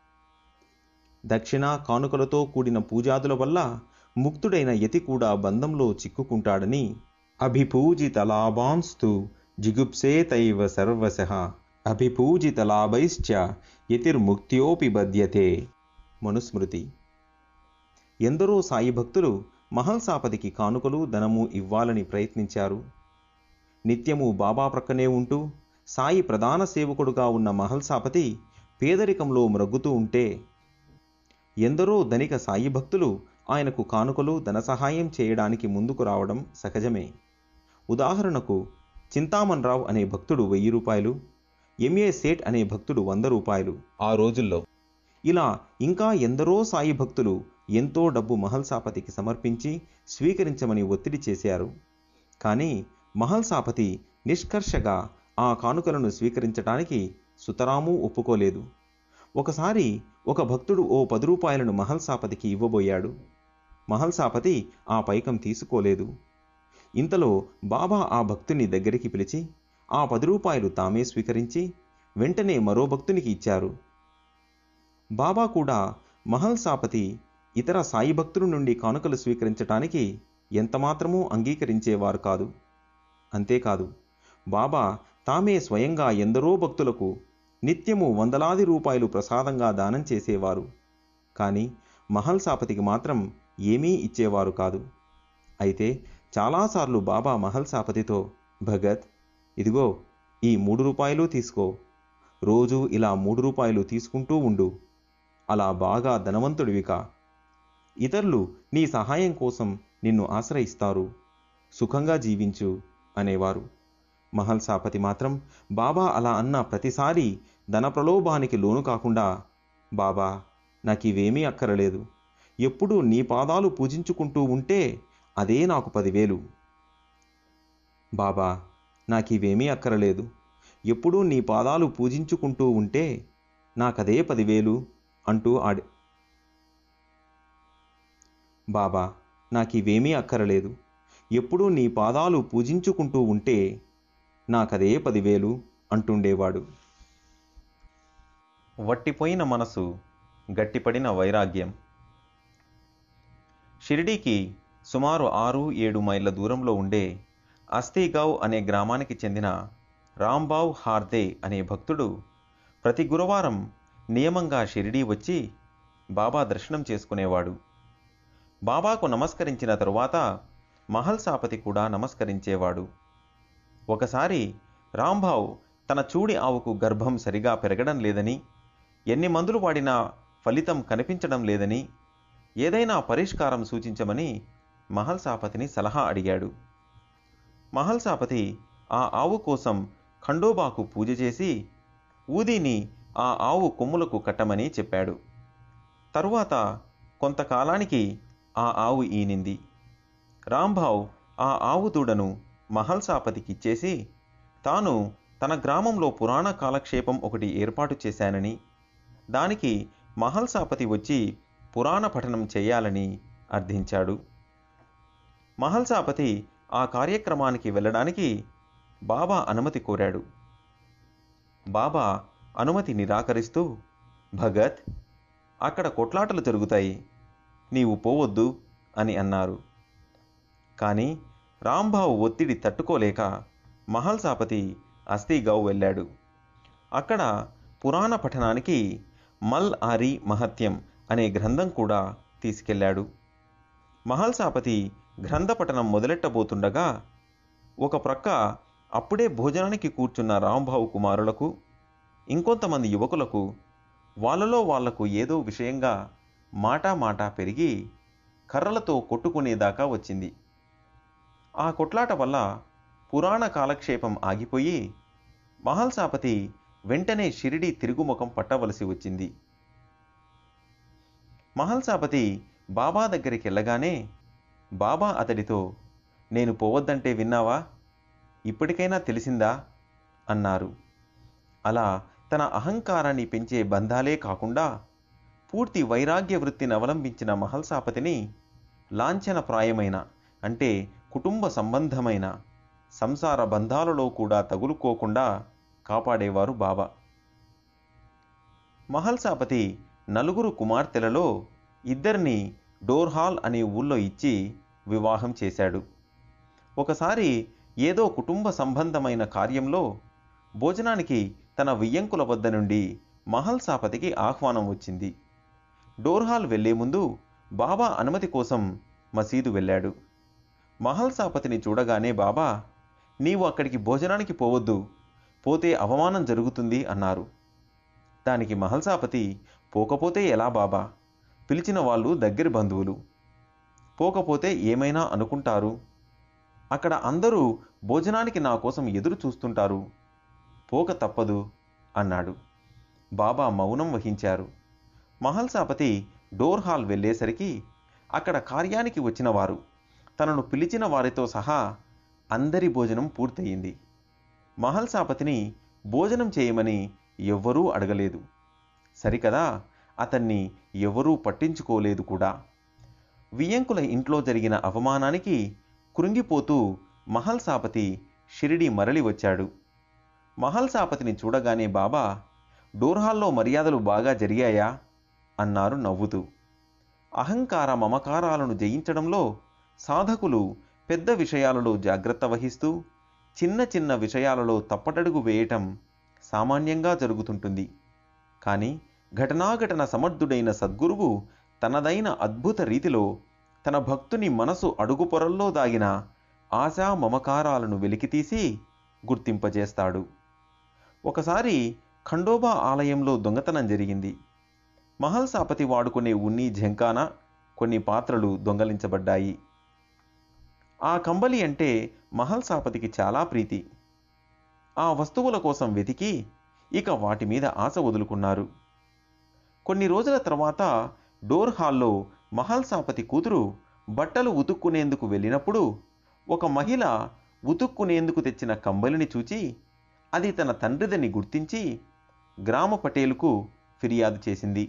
దక్షిణ కానుకలతో కూడిన పూజాదుల వల్ల ముక్తుడైన యతి కూడా బంధంలో చిక్కుకుంటాడని, అభిపూజిత లాభాంస్తు జిగుప్సేతైవ సర్వశః అభిపూజిత లాభైశ్చ యతిర్ముక్త్యోపి బధ్యతే మనుస్మృతి. ఎందరో సాయి భక్తులు మహల్సాపతికి కానుకలు ధనము ఇవ్వాలని ప్రయత్నించారు. నిత్యము బాబా ప్రక్కనే ఉంటూ సాయి ప్రధాన సేవకుడుగా ఉన్న మహల్సాపతి పేదరికంలో మ్రగ్గుతూ ఉంటే ఎందరో ధనిక సాయి భక్తులు ఆయనకు కానుకలు ధన సహాయం చేయడానికి ముందుకు రావడం సహజమే. ఉదాహరణకు చింతామన్ రావు అనే భక్తుడు వెయ్యి రూపాయలు, ఎంఏ సేట్ అనే భక్తుడు వంద రూపాయలు ఆ రోజుల్లో. ఇలా ఇంకా ఎందరో సాయి భక్తులు ఎంతో డబ్బు మహల్సాపతికి సమర్పించి స్వీకరించమని ఒత్తిడి చేశారు. కానీ మహల్సాపతి నిష్కర్షగా ఆ కానుకలను స్వీకరించడానికి సుతరామూ ఒప్పుకోలేదు. ఒకసారి ఒక భక్తుడు ఓ పది రూపాయలను మహల్సాపతికి ఇవ్వబోయాడు. మహల్సాపతి ఆ పైకం తీసుకోలేదు. ఇంతలో బాబా ఆ భక్తుని దగ్గరికి పిలిచి ఆ పది రూపాయలు తామే స్వీకరించి వెంటనే మరో భక్తునికి ఇచ్చారు. బాబా కూడా మహల్సాపతి ఇతర సాయి భక్తుల నుండి కానుకలు స్వీకరించటానికి ఎంతమాత్రమూ అంగీకరించేవారు కాదు. అంతేకాదు, బాబా తామే స్వయంగా ఎందరో భక్తులకు నిత్యము వందలాది రూపాయలు ప్రసాదంగా దానం చేసేవారు. కానీ మహల్సాపతికి మాత్రం ఏమీ ఇచ్చేవారు కాదు. అయితే చాలాసార్లు బాబా మహల్సాపతితో, భగత్, ఇదిగో ఈ మూడు రూపాయలు తీసుకో, రోజు ఇలా మూడు రూపాయలు తీసుకుంటూ ఉండు, అలా బాగా ధనవంతుడివికా, ఇతరులు నీ సహాయం కోసం నిన్ను ఆశ్రయిస్తారు, సుఖంగా జీవించు అనేవారు. మహల్సాపతి మాత్రం బాబా అలా అన్న ప్రతిసారి ధన ప్రలోభానికి లోను కాకుండా, బాబా నాకివేమీ అక్కరలేదు, ఎప్పుడూ నీ పాదాలు పూజించుకుంటూ ఉంటే అదే నాకు పదివేలు, బాబా నాకివేమీ అక్కరలేదు, ఎప్పుడూ నీ పాదాలు పూజించుకుంటూ ఉంటే నాకదే పదివేలు అంటూ ఆడి బాబా నాకివేమీ అక్కరలేదు, ఎప్పుడూ నీ పాదాలు పూజించుకుంటూ ఉంటే నాకదే పదివేలు అంటుండేవాడు. వట్టిపోయిన మనసు, గట్టిపడిన వైరాగ్యం. షిరిడీకి సుమారు ఆరు ఏడు మైళ్ళ దూరంలో ఉండే అస్తీగావ్ అనే గ్రామానికి చెందిన రాంబావ్ హార్దే అనే భక్తుడు ప్రతి గురువారం నియమంగా షిరిడీ వచ్చి బాబా దర్శనం చేసుకునేవాడు. బాబాకు నమస్కరించిన తరువాత మహల్సాపతి కూడా నమస్కరించేవాడు. ఒకసారి రాంబావ్ తన చూడి ఆవుకు గర్భం సరిగా పెరగడం లేదని, ఎన్ని మందులు వాడినా ఫలితం కనిపించడం లేదని, ఏదైనా పరిష్కారం సూచించమని మహల్సాపతిని సలహా అడిగాడు. మహల్సాపతి ఆ ఆవు కోసం ఖండోబాకు పూజ చేసి ఊదీని ఆ ఆవు కొమ్ములకు కట్టమని చెప్పాడు. తరువాత కొంతకాలానికి ఆ ఆవు ఈనింది. రాంబావ్ ఆ ఆవు దూడను మహల్సాపతికిచ్చేసి తాను తన గ్రామంలో పురాణ కాలక్షేపం ఒకటి ఏర్పాటు చేశానని, దానికి మహల్సాపతి వచ్చి పురాణ పఠనం చేయాలని అర్థించాడు. మహల్సాపతి ఆ కార్యక్రమానికి వెళ్ళడానికి బాబా అనుమతి కోరాడు. బాబా అనుమతి నిరాకరిస్తూ, భగత్, అక్కడ కొట్లాటలు జరుగుతాయి, నీవు పోవద్దు అని అన్నారు. కానీ రాంబావ్ ఒత్తిడి తట్టుకోలేక మహల్సాపతి అస్తీగావ్ వెళ్ళాడు. అక్కడ పురాణ పఠనానికి మల్ ఆరి మహత్యం అనే గ్రంథం కూడా తీసుకెళ్లాడు. మహల్సాపతి గ్రంథ పఠనం మొదలెట్టబోతుండగా ఒక ప్రక్క అప్పుడే భోజనానికి కూర్చున్న రాంబావ్ కుమారులకు, ఇంకొంతమంది యువకులకు వాళ్ళలో వాళ్లకు ఏదో విషయంగా మాటా మాటా పెరిగి కర్రలతో కొట్టుకునేదాకా వచ్చింది. ఆ కొట్లాట వల్ల పురాణ కాలక్షేపం ఆగిపోయి మహల్సాపతి వెంటనే షిరిడీ తిరుగుముఖం పట్టవలసి వచ్చింది. మహల్సాపతి బాబా దగ్గరికి వెళ్ళగానే బాబా అతడితో, నేను పోవద్దంటే విన్నావా, ఇప్పటికైనా తెలిసిందా అన్నారు. అలా తన అహంకారాన్ని పెంచే బంధాలే కాకుండా పూర్తి వైరాగ్య వృత్తిని అవలంబించిన మహల్సాపతిని లాంఛనప్రాయమైన అంటే కుటుంబ సంబంధమైన సంసార బంధాలలో కూడా తగులుకోకుండా కాపాడేవారు బాబా. మహల్సాపతి నలుగురు కుమార్తెలలో ఇద్దరిని డోర్హాల్ అనే ఊళ్ళో ఇచ్చి వివాహం చేశాడు. ఒకసారి ఏదో కుటుంబ సంబంధమైన కార్యంలో భోజనానికి తన వియ్యంకుల వద్ద నుండి మహల్సాపతికి ఆహ్వానం వచ్చింది. డోర్హాల్ వెళ్లే ముందు బాబా అనుమతి కోసం మసీదు వెళ్ళాడు. మహల్సాపతిని చూడగానే బాబా, నీవు అక్కడికి భోజనానికి పోవద్దు, పోతే అవమానం జరుగుతుంది అన్నారు. దానికి మహల్సాపతి, పోకపోతే ఎలా బాబా, పిలిచిన వాళ్ళు దగ్గరి బంధువులు, పోకపోతే ఏమైనా అనుకుంటారు, అక్కడ అందరూ భోజనానికి నా కోసం ఎదురు చూస్తుంటారు, పోక తప్పదు అన్నాడు. బాబా మౌనం వహించారు. మహల్సాపతి డోర్హాల్ వెళ్ళేసరికి అక్కడ కార్యానికి వచ్చిన వారు, తనను పిలిచిన వారితో సహా అందరి భోజనం పూర్తయింది. మహల్సాపతిని భోజనం చేయమని ఎవ్వరూ అడగలేదు. సరికదా, అతన్ని ఎవరూ పట్టించుకోలేదు కూడా. వియ్యంకుల ఇంట్లో జరిగిన అవమానానికి కృంగిపోతూ మహల్సాపతి షిరిడీ మరలి వచ్చాడు. మహల్సాపతిని చూడగానే బాబా, డోర్హాల్లో మర్యాదలు బాగా జరిగాయా అన్నారు నవ్వుతూ. అహంకార మమకారాలను జయించడంలో సాధకులు పెద్ద విషయాలలో జాగ్రత్త వహిస్తూ చిన్న చిన్న విషయాలలో తప్పటడుగు వేయటం సామాన్యంగా జరుగుతుంటుంది. కానీ ఘటనాఘటన సమర్థుడైన సద్గురువు తనదైన అద్భుత రీతిలో తన భక్తుని మనసు అడుగుపొరల్లో దాగిన ఆశా మమకారాలను వెలికితీసి గుర్తింపజేస్తాడు. ఒకసారి ఖండోబా ఆలయంలో దొంగతనం జరిగింది. మహల్సాపతి వాడుకునే ఉన్ని ఝంకాన కొన్ని పాత్రలు దొంగలించబడ్డాయి. ఆ కంబలి అంటే మహల్సాపతికి చాలా ప్రీతి. ఆ వస్తువుల కోసం వెతికి ఇక వాటి మీద ఆశ వదులుకున్నారు. కొన్ని రోజుల తర్వాత డోర్ హాల్లో మహల్సాపతి కూతురు బట్టలు ఉతుక్కునేందుకు వెళ్ళినప్పుడు ఒక మహిళ ఉతుక్కునేందుకు తెచ్చిన కంబలిని చూచి అది తన తండ్రిదని గుర్తించి గ్రామ పటేలుకు ఫిర్యాదు చేసింది.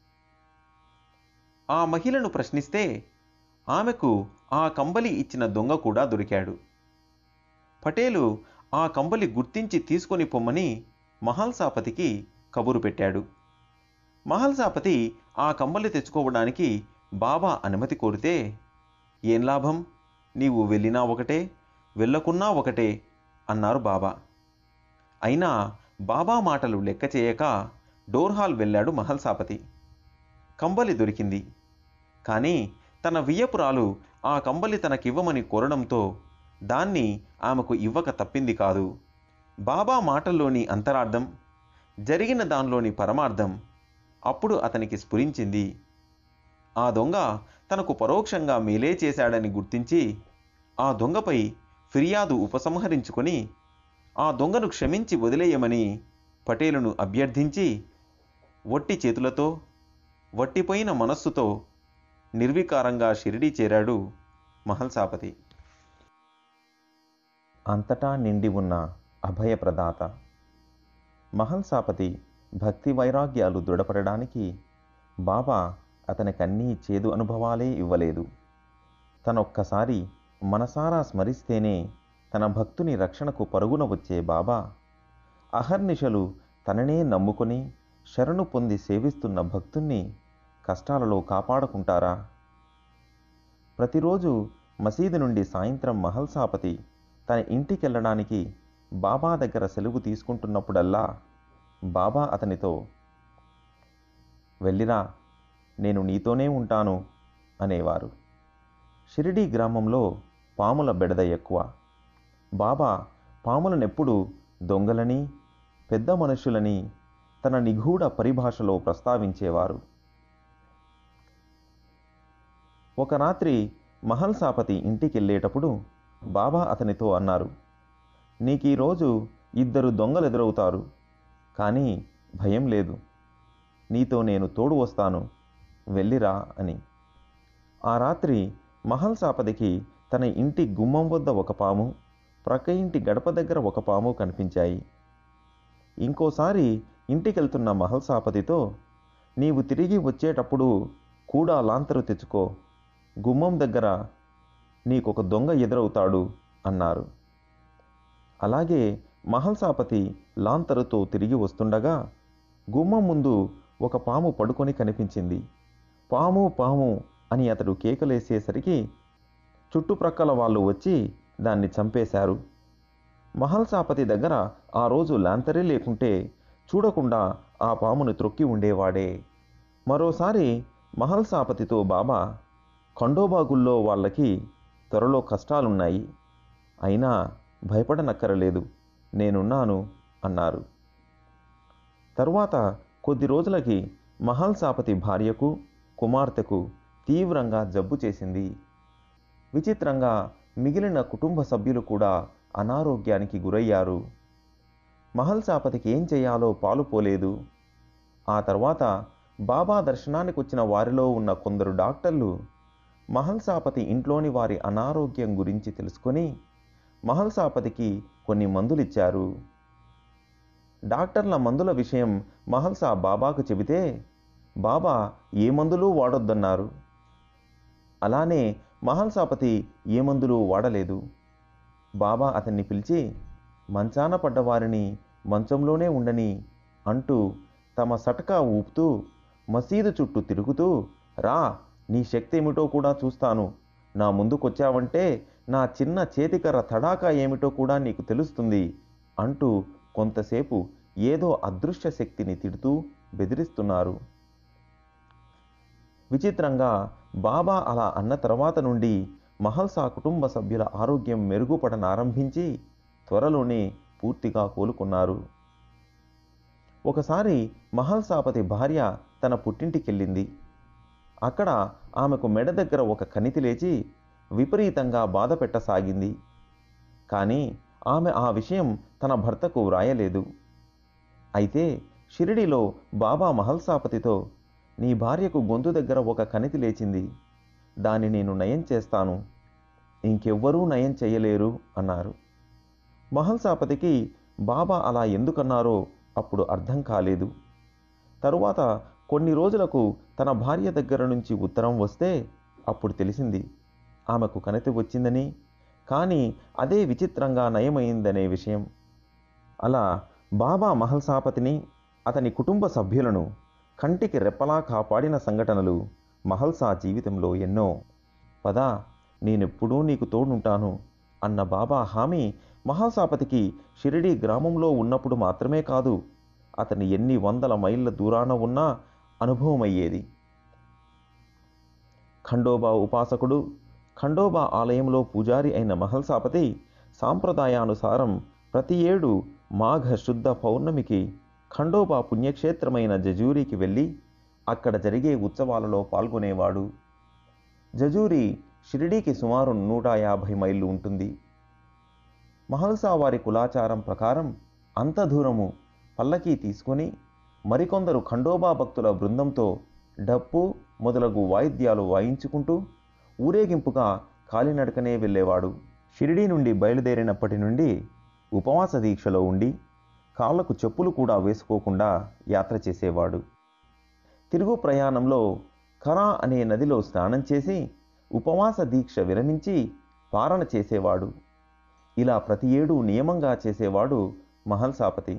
ఆ మహిళను ప్రశ్నిస్తే ఆమెకు ఆ కంబలి ఇచ్చిన దొంగ కూడా దొరికాడు. పటేలు ఆ కంబలి గుర్తించి తీసుకొని పొమ్మని మహల్సాపతికి కబురు పెట్టాడు. మహల్సాపతి ఆ కంబలి తెచ్చుకోవడానికి బాబా అనుమతి కోరితే ఏం లాభం, నీవు వెళ్ళినా ఒకటే వెళ్ళకున్నా ఒకటే అన్నారు బాబా. అయినా బాబా మాటలు లెక్క చేయక డోర్ హాల్ వెళ్ళాడు మహల్సాపతి. కంబలి దొరికింది. కానీ తన వియ్యపురాలు ఆ కంబలి తనకివ్వమని కోరడంతో దాన్ని ఆమెకు ఇవ్వక తప్పింది కాదు. బాబా మాటల్లోని అంతరార్థం, జరిగిన దానిలోని పరమార్థం అప్పుడు అతనికి స్ఫురించింది. ఆ దొంగ తనకు పరోక్షంగా మేలే చేశాడని గుర్తించి ఆ దొంగపై ఫిర్యాదు ఉపసంహరించుకొని ఆ దొంగను క్షమించి వదిలేయమని పటేలును అభ్యర్థించి వట్టి చేతులతో వట్టిపోయిన మనస్సుతో నిర్వికారంగా షిరిడీ చేరాడు మహల్సాపతి. అంతటా నిండి ఉన్న అభయప్రదాత మహల్సాపతి భక్తి వైరాగ్యాలు దృఢపడడానికి బాబా అతనికన్నీ చేదు అనుభవాలే ఇవ్వలేదు. తనొక్కసారి మనసారా స్మరిస్తేనే తన భక్తుని రక్షణకు పరుగున వచ్చే బాబా అహర్నిశలు తననే నమ్ముకొని శరణు పొంది సేవిస్తున్న భక్తుణ్ణి కష్టాలలో కాపాడుకుంటారా? ప్రతిరోజు మసీదు నుండి సాయంత్రం మహల్సాపతి తన ఇంటికెళ్ళడానికి బాబా దగ్గర సెలవు తీసుకుంటున్నప్పుడల్లా బాబా అతనితో, వెళ్ళిరా, నేను నీతోనే ఉంటాను అనేవారు. షిరిడీ గ్రామంలో పాముల బెడద ఎక్కువ. బాబా పాములనెప్పుడు దొంగలని, పెద్ద మనుషులని తన నిగూఢ పరిభాషలో ప్రస్తావించేవారు. ఒక రాత్రి మహల్సాపతి ఇంటికెళ్ళేటప్పుడు బాబా అతనితో అన్నారు, నీకీరోజు ఇద్దరు దొంగలెదురవుతారు, కానీ భయం లేదు, నీతో నేను తోడు వస్తాను, వెళ్ళిరా అని. ఆ రాత్రి మహల్సాపతికి తన ఇంటి గుమ్మం వద్ద ఒక పాము, ప్రక్క ఇంటి గడప దగ్గర ఒక పాము కనిపించాయి. ఇంకోసారి ఇంటికెళ్తున్న మహల్సాపతితో, నీవు తిరిగి వచ్చేటప్పుడు కూడా లాంతరు తెచ్చుకో, గుమ్మం దగ్గర నీకొక దొంగ ఎదురవుతాడు అన్నారు. అలాగే మహల్సాపతి లాంతరుతో తిరిగి వస్తుండగా గుమ్మం ముందు ఒక పాము పడుకొని కనిపించింది. పాము పాము అని అతడు కేకలేసేసరికి చుట్టుప్రక్కల వాళ్ళు వచ్చి దాన్ని చంపేశారు. మహల్సాపతి దగ్గర ఆ రోజు లాంతరే లేకుంటే చూడకుండా ఆ పామును త్రొక్కి ఉండేవాడే. మరోసారి మహల్సాపతితో బాబా, ఖండోబాగుల్లో వాళ్ళకి త్వరలో కష్టాలున్నాయి, అయినా భయపడనక్కరలేదు, నేనున్నాను అన్నారు. తరువాత కొద్ది రోజులకి మహల్సాపతి భార్యకు కుమార్తెకు తీవ్రంగా జబ్బు చేసింది. విచిత్రంగా మిగిలిన కుటుంబ సభ్యులు కూడా అనారోగ్యానికి గురయ్యారు. మహల్సాపతికి ఏం చేయాలో పాలుపోలేదు. ఆ తర్వాత బాబా దర్శనానికి వచ్చిన వారిలో ఉన్న కొందరు డాక్టర్లు మహల్సాపతి ఇంట్లోని వారి అనారోగ్యం గురించి తెలుసుకొని మహల్సాపతికి కొన్ని మందులిచ్చారు. డాక్టర్ల మందుల విషయం మహల్సా బాబాకు చెబితే బాబా ఏ మందులు వాడొద్దన్నారు. అలానే మహల్సాపతి ఏ మందులు వాడలేదు. బాబా అతన్ని పిలిచి, మంచాన పడ్డవారిని మంచంలోనే ఉండని అంటూ తమ సటకా ఊపుతూ మసీదు చుట్టూ తిరుగుతూ, రా, నీ శక్తి ఏమిటో కూడా చూస్తాను, నా ముందుకొచ్చావంటే నా చిన్న చేతికర్ర తడాకా ఏమిటో కూడా నీకు తెలుస్తుంది అంటూ కొంతసేపు ఏదో అదృశ్య శక్తిని తిడుతూ బెదిరిస్తున్నారు. విచిత్రంగా బాబా అలా అన్న తర్వాత నుండి మహల్సా కుటుంబ సభ్యుల ఆరోగ్యం మెరుగుపడనారంభించి త్వరలోనే పూర్తిగా కోలుకున్నారు. ఒకసారి మహల్సాపతి భార్య తన పుట్టింటికెళ్ళింది. అక్కడ ఆమెకు మెడ దగ్గర ఒక కణితి లేచి విపరీతంగా బాధ పెట్టసాగింది. కానీ ఆమె ఆ విషయం తన భర్తకు వ్రాయలేదు. అయితే షిరిడిలో బాబా మహల్సాపతితో, నీ భార్యకు గొంతు దగ్గర ఒక కణితి లేచింది, దాన్ని నేను నయం చేస్తాను, ఇంకెవ్వరూ నయం చెయ్యలేరు అన్నారు. మహల్సాపతికి బాబా అలా ఎందుకన్నారో అప్పుడు అర్థం కాలేదు. తరువాత కొన్ని రోజులకు తన భార్య దగ్గర నుంచి ఉత్తరం వస్తే అప్పుడు తెలిసింది ఆమెకు కణితి వచ్చిందని, కానీ అదే విచిత్రంగా నయమైందనే విషయం. అలా బాబా మహల్సాపతిని, అతని కుటుంబ సభ్యులను కంటికి రెప్పలా కాపాడిన సంఘటనలు మహల్సా జీవితంలో ఎన్నో. పద, నేనెప్పుడూ నీకు తోడుంటాను అన్న బాబా హామీ మహల్సాపతికి షిరిడీ గ్రామంలో ఉన్నప్పుడు మాత్రమే కాదు, అతని ఎన్ని వందల మైళ్ళ దూరాన ఉన్నా అనుభవమయ్యేది. ఖండోబా ఉపాసకుడు, ఖండోబా ఆలయంలో పూజారి అయిన మహల్సాపతి సాంప్రదాయానుసారం ప్రతి ఏడు మాఘ శుద్ధ పౌర్ణమికి ఖండోబా పుణ్యక్షేత్రమైన జజూరికి వెళ్ళి అక్కడ జరిగే ఉత్సవాలలో పాల్గొనేవాడు. జజూరి షిరిడీకి సుమారు నూట యాభై మైళ్ళు ఉంటుంది. మహల్సా వారి కులాచారం ప్రకారం అంత దూరము పల్లకీ తీసుకొని మరికొందరు ఖండోబా భక్తుల బృందంతో డప్పు మొదలగు వాయిద్యాలు వాయించుకుంటూ ఊరేగింపుగా కాలినడకనే వెళ్ళేవాడు. షిరిడీ నుండి బయలుదేరినప్పటి నుండి ఉపవాస దీక్షలో ఉండి కాళ్లకు చెప్పులు కూడా వేసుకోకుండా యాత్ర చేసేవాడు. తిరుగు ప్రయాణంలో ఖరా అనే నదిలో స్నానం చేసి ఉపవాస దీక్ష విరమించి పారణ చేసేవాడు. ఇలా ప్రతి ఏడు నియమంగా చేసేవాడు మహల్సాపతి.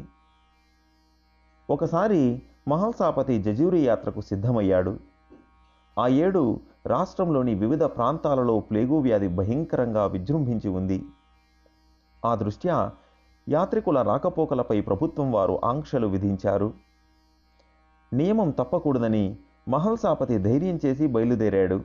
ఒకసారి మహల్సాపతి జజూరి యాత్రకు సిద్ధమయ్యాడు. ఆ ఏడు రాష్ట్రంలోని వివిధ ప్రాంతాలలో ప్లేగు వ్యాధి భయంకరంగా విజృంభించి ఉంది. ఆ దృష్ట్యా యాత్రికుల రాకపోకలపై ప్రభుత్వం వారు ఆంక్షలు విధించారు. నియమం తప్పకూడదని మహల్సాపతి ధైర్యం చేసి బయలుదేరాడు.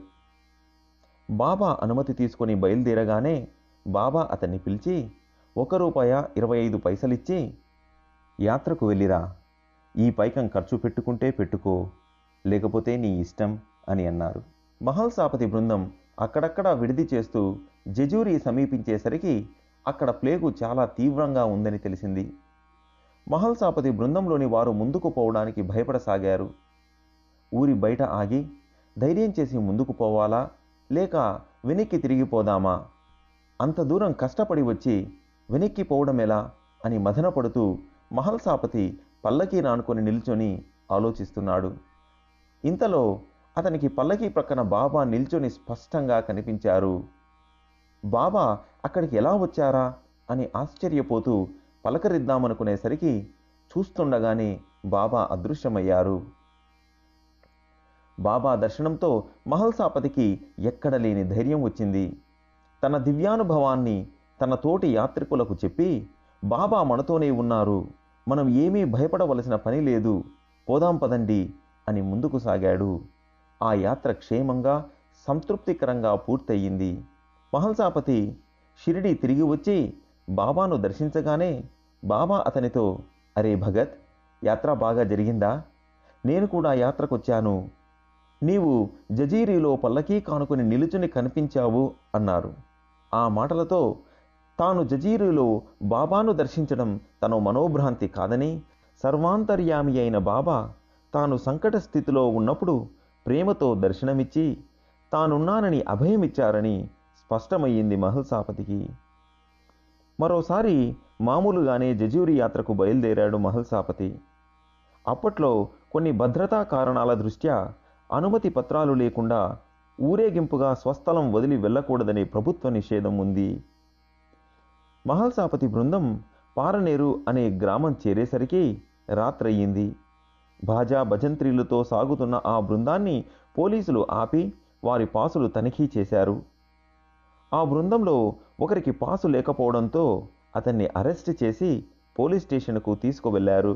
బాబా అనుమతి తీసుకుని బయలుదేరగానే బాబా అతన్ని పిలిచి ఒక రూపాయ ఇరవై ఐదు పైసలిచ్చి, యాత్రకు వెళ్ళిరా, ఈ పైకం ఖర్చు పెట్టుకుంటే పెట్టుకో, లేకపోతే నీ ఇష్టం అని అన్నారు. మహల్సాపతి బృందం అక్కడక్కడా విడిది చేస్తూ జజూరి సమీపించేసరికి అక్కడ ప్లేగు చాలా తీవ్రంగా ఉందని తెలిసింది. మహల్సాపతి బృందంలోని వారు ముందుకు పోవడానికి భయపడసాగారు. ఊరి బయట ఆగి ధైర్యం చేసి ముందుకు పోవాలా లేక వెనక్కి తిరిగిపోదామా, అంత దూరం కష్టపడి వచ్చి వెనక్కి పోవడం ఎలా అని మదనపడుతూ మహల్సాపతి పల్లకీ నానుకొని నిల్చొని ఆలోచిస్తున్నాడు. ఇంతలో అతనికి పల్లకీ ప్రక్కన బాబా నిల్చొని స్పష్టంగా కనిపించారు. బాబా అక్కడికి ఎలా వచ్చారా అని ఆశ్చర్యపోతూ పలకరిద్దామనుకునేసరికి చూస్తుండగానే బాబా అదృశ్యమయ్యారు. బాబా దర్శనంతో మహల్సాపతికి ఎక్కడ లేని ధైర్యం వచ్చింది. తన దివ్యానుభవాన్ని తన తోటి యాత్రికులకు చెప్పి, బాబా మనతోనే ఉన్నారు, మనం ఏమీ భయపడవలసిన పని లేదు, పోదాం పదండి అని ముందుకు సాగాడు. ఆ యాత్ర క్షేమంగా సంతృప్తికరంగా పూర్తయింది. మహల్సాపతి షిరిడి తిరిగి వచ్చి బాబాను దర్శించగానే బాబా అతనితో, అరే భగత్, యాత్ర బాగా జరిగిందా? నేను కూడా యాత్రకొచ్చాను. నీవు జజీరీలో పల్లకీ కానుకొని నిలుచుని కనిపించావు అన్నారు. ఆ మాటలతో తాను జజీరీలో బాబాను దర్శించడం తన మనోభ్రాంతి కాదని, సర్వాంతర్యామి అయిన బాబా తాను సంకట స్థితిలో ఉన్నప్పుడు ప్రేమతో దర్శనమిచ్చి తానున్నానని అభయమిచ్చారని స్పష్టమయ్యింది మహల్సాపతికి. మరోసారి మామూలుగానే జజూరి యాత్రకు బయలుదేరాడు మహల్సాపతి. అప్పట్లో కొన్ని భద్రతా కారణాల దృష్ట్యా అనుమతి పత్రాలు లేకుండా ఊరేగింపుగా స్వస్థలం వదిలి వెళ్ళకూడదనే ప్రభుత్వ నిషేధం ఉంది. మహల్సాపతి బృందం పారనేరు అనే గ్రామం చేరేసరికి రాత్రయ్యింది. భాజా భజంత్రీలతో సాగుతున్న ఆ బృందాన్ని పోలీసులు ఆపి వారి పాసులు తనిఖీ చేశారు. ఆ బృందంలో ఒకరికి పాసు లేకపోవడంతో అతన్ని అరెస్ట్ చేసి పోలీస్ స్టేషన్కు తీసుకువెళ్లారు.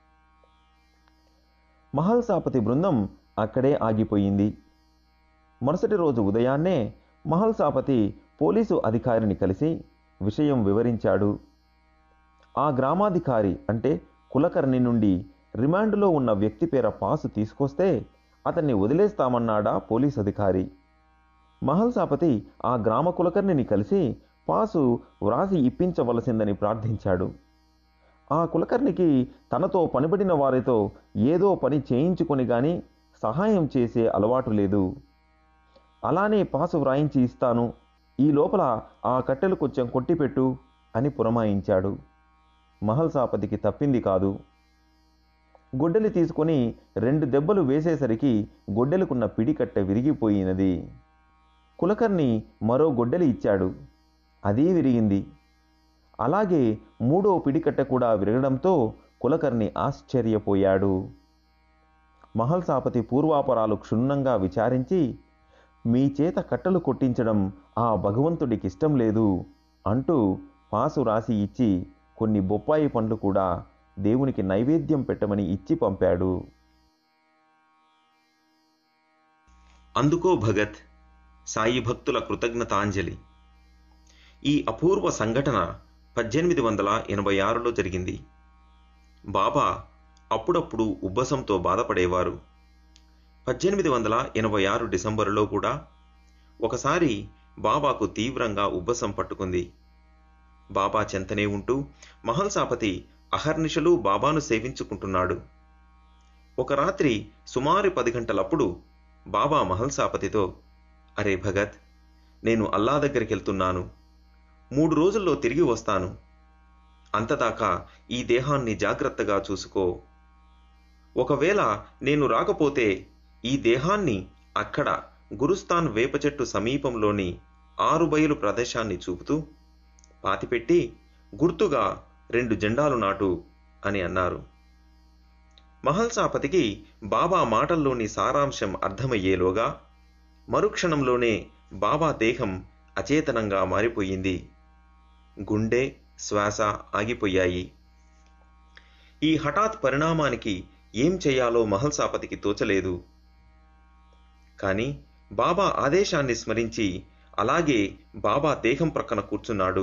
మహల్సాపతి బృందం అక్కడే ఆగిపోయింది. మరుసటి రోజు ఉదయాన్నే మహల్సాపతి పోలీసు అధికారిని కలిసి విషయం వివరించాడు. ఆ గ్రామాధికారి అంటే కులకర్ణి నుండి రిమాండ్లో ఉన్న వ్యక్తి పేర పాసు తీసుకొస్తే అతన్ని వదిలేస్తామన్నాడా పోలీస్ అధికారి. మహల్సాపతి ఆ గ్రామ కులకర్ణిని కలిసి పాసు వ్రాసి ఇప్పించవలసిందని ప్రార్థించాడు. ఆ కులకర్ణికి తనతో పనిపడిన వారితో ఏదో పని చేయించుకొని గాని సహాయం చేసే అలవాటు లేదు. అలానే పాసు వ్రాయించి ఇస్తాను, ఈ లోపల ఆ కట్టెలు కొంచెం కొట్టిపెట్టు అని పురమాయించాడు. మహల్సాపతికి తప్పింది కాదు. గొడ్డలి తీసుకొని రెండు దెబ్బలు వేసేసరికి గొడ్డెలుకున్న పిడికట్టె విరిగిపోయినది. కులకర్ణి మరో గొడ్డలి ఇచ్చాడు, అదీ విరిగింది. అలాగే మూడో పిడికట్టె కూడా విరగడంతో కులకర్ణి ఆశ్చర్యపోయాడు. మహల్సాపతి పూర్వాపరాలు క్షుణ్ణంగా విచారించి మీ చేత కట్టలు కొట్టించడం ఆ భగవంతుడికి ఇష్టం లేదు అంటూ పాసు రాసి ఇచ్చి కొన్ని బొప్పాయి పండ్లు కూడా దేవునికి నైవేద్యం పెట్టమని ఇచ్చి పంపాడు. అందుకో భగత్, సాయి భక్తుల కృతజ్ఞతాంజలి. ఈ అపూర్వ సంఘటన పద్దెనిమిది వందల ఎనభై ఆరులో జరిగింది. బాబా అప్పుడప్పుడు ఉబ్బసంతో బాధపడేవారు. పద్దెనిమిది వందల ఎనభై ఆరు డిసెంబరులో కూడా ఒకసారి బాబాకు తీవ్రంగా ఉబ్బసం పట్టుకుంది. బాబా చెంతనే ఉంటూ మహల్సాపతి అహర్నిశలు బాబాను సేవించుకుంటున్నాడు. ఒక రాత్రి సుమారు పది గంటలప్పుడు బాబా మహల్సాపతితో, అరే భగత్, నేను అల్లా దగ్గరికి వెళ్తున్నాను. మూడు రోజుల్లో తిరిగి వస్తాను. అంతదాకా ఈ దేహాన్ని జాగ్రత్తగా చూసుకో. ఒకవేళ నేను రాకపోతే ఈ దేహాన్ని అక్కడ గురుస్థాన్ వేప చెట్టు సమీపంలోని ఆరు బయలు ప్రదేశాన్ని చూపుతూ పాతిపెట్టి గుర్తుగా రెండు జెండాలు నాటు అని అన్నారు. మహల్సాపతికి బాబా మాటల్లోని సారాంశం అర్థమయ్యేలోగా మరుక్షణంలోనే బాబా దేహం అచేతనంగా మారిపోయింది. గుండె, శ్వాస ఆగిపోయాయి. ఈ హఠాత్ పరిణామానికి ఏం చెయ్యాలో మహల్సాపతికి తోచలేదు. కాని బాబా ఆదేశాన్ని స్మరించి అలాగే బాబా దేహం ప్రక్కన కూర్చున్నాడు.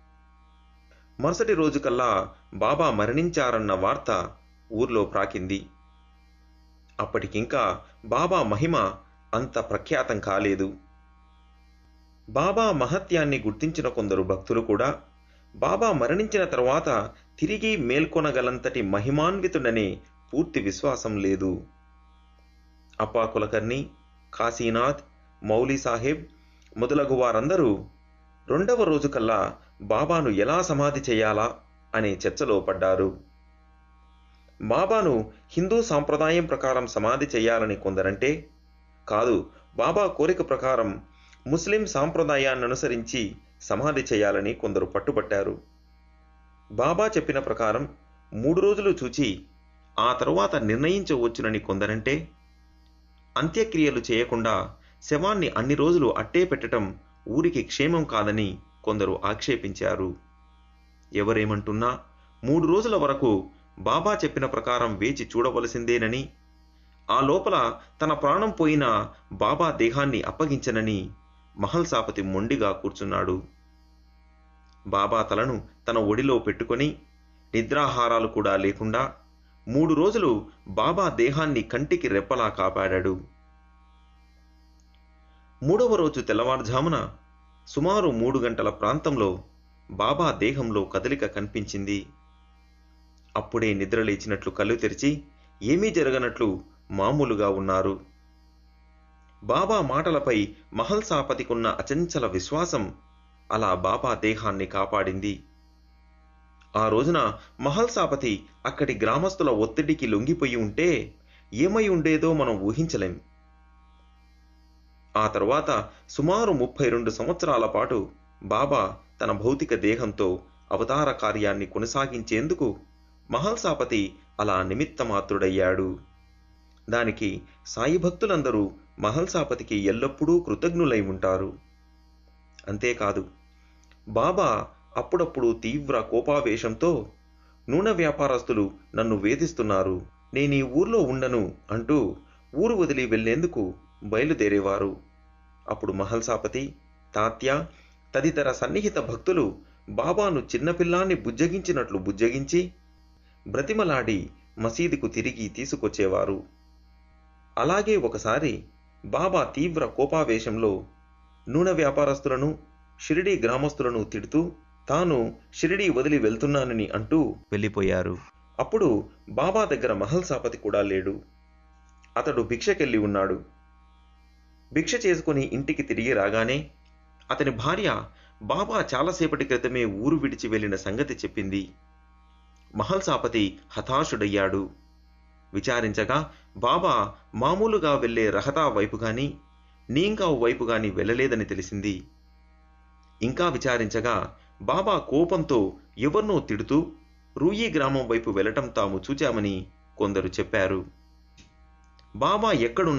మరుసటి రోజుకల్లా బాబా మరణించారన్న వార్త ఊర్లో ప్రాకింది. అప్పటికింకా బాబా మహిమ అంత ప్రఖ్యాతం కాలేదు. బాబా మహత్యాన్ని గుర్తించిన కొందరు భక్తులు కూడా బాబా మరణించిన తరువాత తిరిగి మేల్కొనగలంతటి మహిమాన్వితుడనే పూర్తి విశ్వాసం లేదు. అప్పా కులకర్ణి, కాశీనాథ్, మౌలీ సాహెబ్ మొదలగు వారందరూ రెండవ రోజుకల్లా బాబాను ఎలా సమాధి చేయాలా అనే చర్చలో పడ్డారు. బాబాను హిందూ సాంప్రదాయం ప్రకారం సమాధి చేయాలని కొందరంటే, కాదు, బాబా కోరిక ప్రకారం ముస్లిం సాంప్రదాయాన్ని అనుసరించి సమాధి చేయాలని కొందరు పట్టుబట్టారు. బాబా చెప్పిన ప్రకారం మూడు రోజులు చూచి ఆ తరువాత నిర్ణయించవచ్చునని కొందరంటే, అంత్యక్రియలు చేయకుండా శవాన్ని అన్ని రోజులు అట్టే పెట్టడం ఊరికి క్షేమం కాదని కొందరు ఆక్షేపించారు. ఎవరేమంటున్నా మూడు రోజుల వరకు బాబా చెప్పిన ప్రకారం వేచి చూడవలసిందేనని, ఆ లోపల తన ప్రాణం పోయినా బాబా దేహాన్ని అప్పగించనని మహల్సాపతి మొండిగా కూర్చున్నాడు. బాబా తలను తన ఒడిలో పెట్టుకొని నిద్రాహారాలు కూడా లేకుండా మూడు రోజులు బాబా దేహాన్ని కంటికి రెప్పలా కాపాడాడు. మూడవ రోజు తెల్లవారుజామున సుమారు మూడు గంటల ప్రాంతంలో బాబా దేహంలో కదలిక కనిపించింది. అప్పుడే నిద్రలేచినట్లు కళ్ళు తెరిచి ఏమీ జరగనట్లు మామూలుగా ఉన్నారు. బాబా మాటలపై మహల్సాపతికున్న అచంచల విశ్వాసం అలా బాబా దేహాన్ని కాపాడింది. ఆ రోజున మహల్సాపతి అక్కడి గ్రామస్తుల ఒత్తిడికి లొంగిపోయి ఉంటే ఏమై ఉండేదో మనం ఊహించలేం. ఆ తరువాత సుమారు ముప్పై రెండు సంవత్సరాల పాటు బాబా తన భౌతిక దేహంతో అవతార కార్యాన్ని కొనసాగించేందుకు మహల్సాపతి అలా నిమిత్తమాత్రుడయ్యాడు. దానికి సాయి భక్తులందరూ మహల్సాపతికి ఎల్లప్పుడూ కృతజ్ఞులై ఉంటారు. అంతేకాదు, బాబా అప్పుడప్పుడు తీవ్ర కోపావేశంతో, నూనె వ్యాపారస్తులు నన్ను వేధిస్తున్నారు, నేనీ ఊర్లో ఉండను అంటూ ఊరు వదిలి వెళ్లేందుకు బయలుదేరేవారు. అప్పుడు మహల్సాపతి, తాత్య తదితర సన్నిహిత భక్తులు బాబాను చిన్నపిల్లాన్ని బుజ్జగించినట్లు బుజ్జగించి బ్రతిమలాడి మసీదుకు తిరిగి తీసుకొచ్చేవారు. అలాగే ఒకసారి బాబా తీవ్ర కోపావేశంలో నూనె వ్యాపారస్తులను, షిరిడీ గ్రామస్తులను తిడుతూ తాను షిరిడీ వదిలి వెళ్తున్నానని అంటూ వెళ్ళిపోయారు. అప్పుడు బాబా దగ్గర మహల్సాపతి కూడా లేడు. అతడు భిక్షకెళ్ళి ఉన్నాడు. భిక్ష చేసుకుని ఇంటికి తిరిగి రాగానే అతని భార్య బాబా చాలాసేపటి క్రితమే ఊరు విడిచి వెళ్లిన సంగతి చెప్పింది. మహల్సాపతి హతాశుడయ్యాడు. విచారించగా బాబా మామూలుగా వెళ్లే రహతా వైపు గాని నీంగావ్ వైపు గాని వెళ్ళలేదని తెలిసింది. ఇంకా విచారించగా బాబా కోపంతో ఎవర్నో తిడుతూ రూయి గ్రామం వైపు వెళ్లటం తాము చూచామని కొందరు చెప్పారు. బాబా ఎక్కడున్నా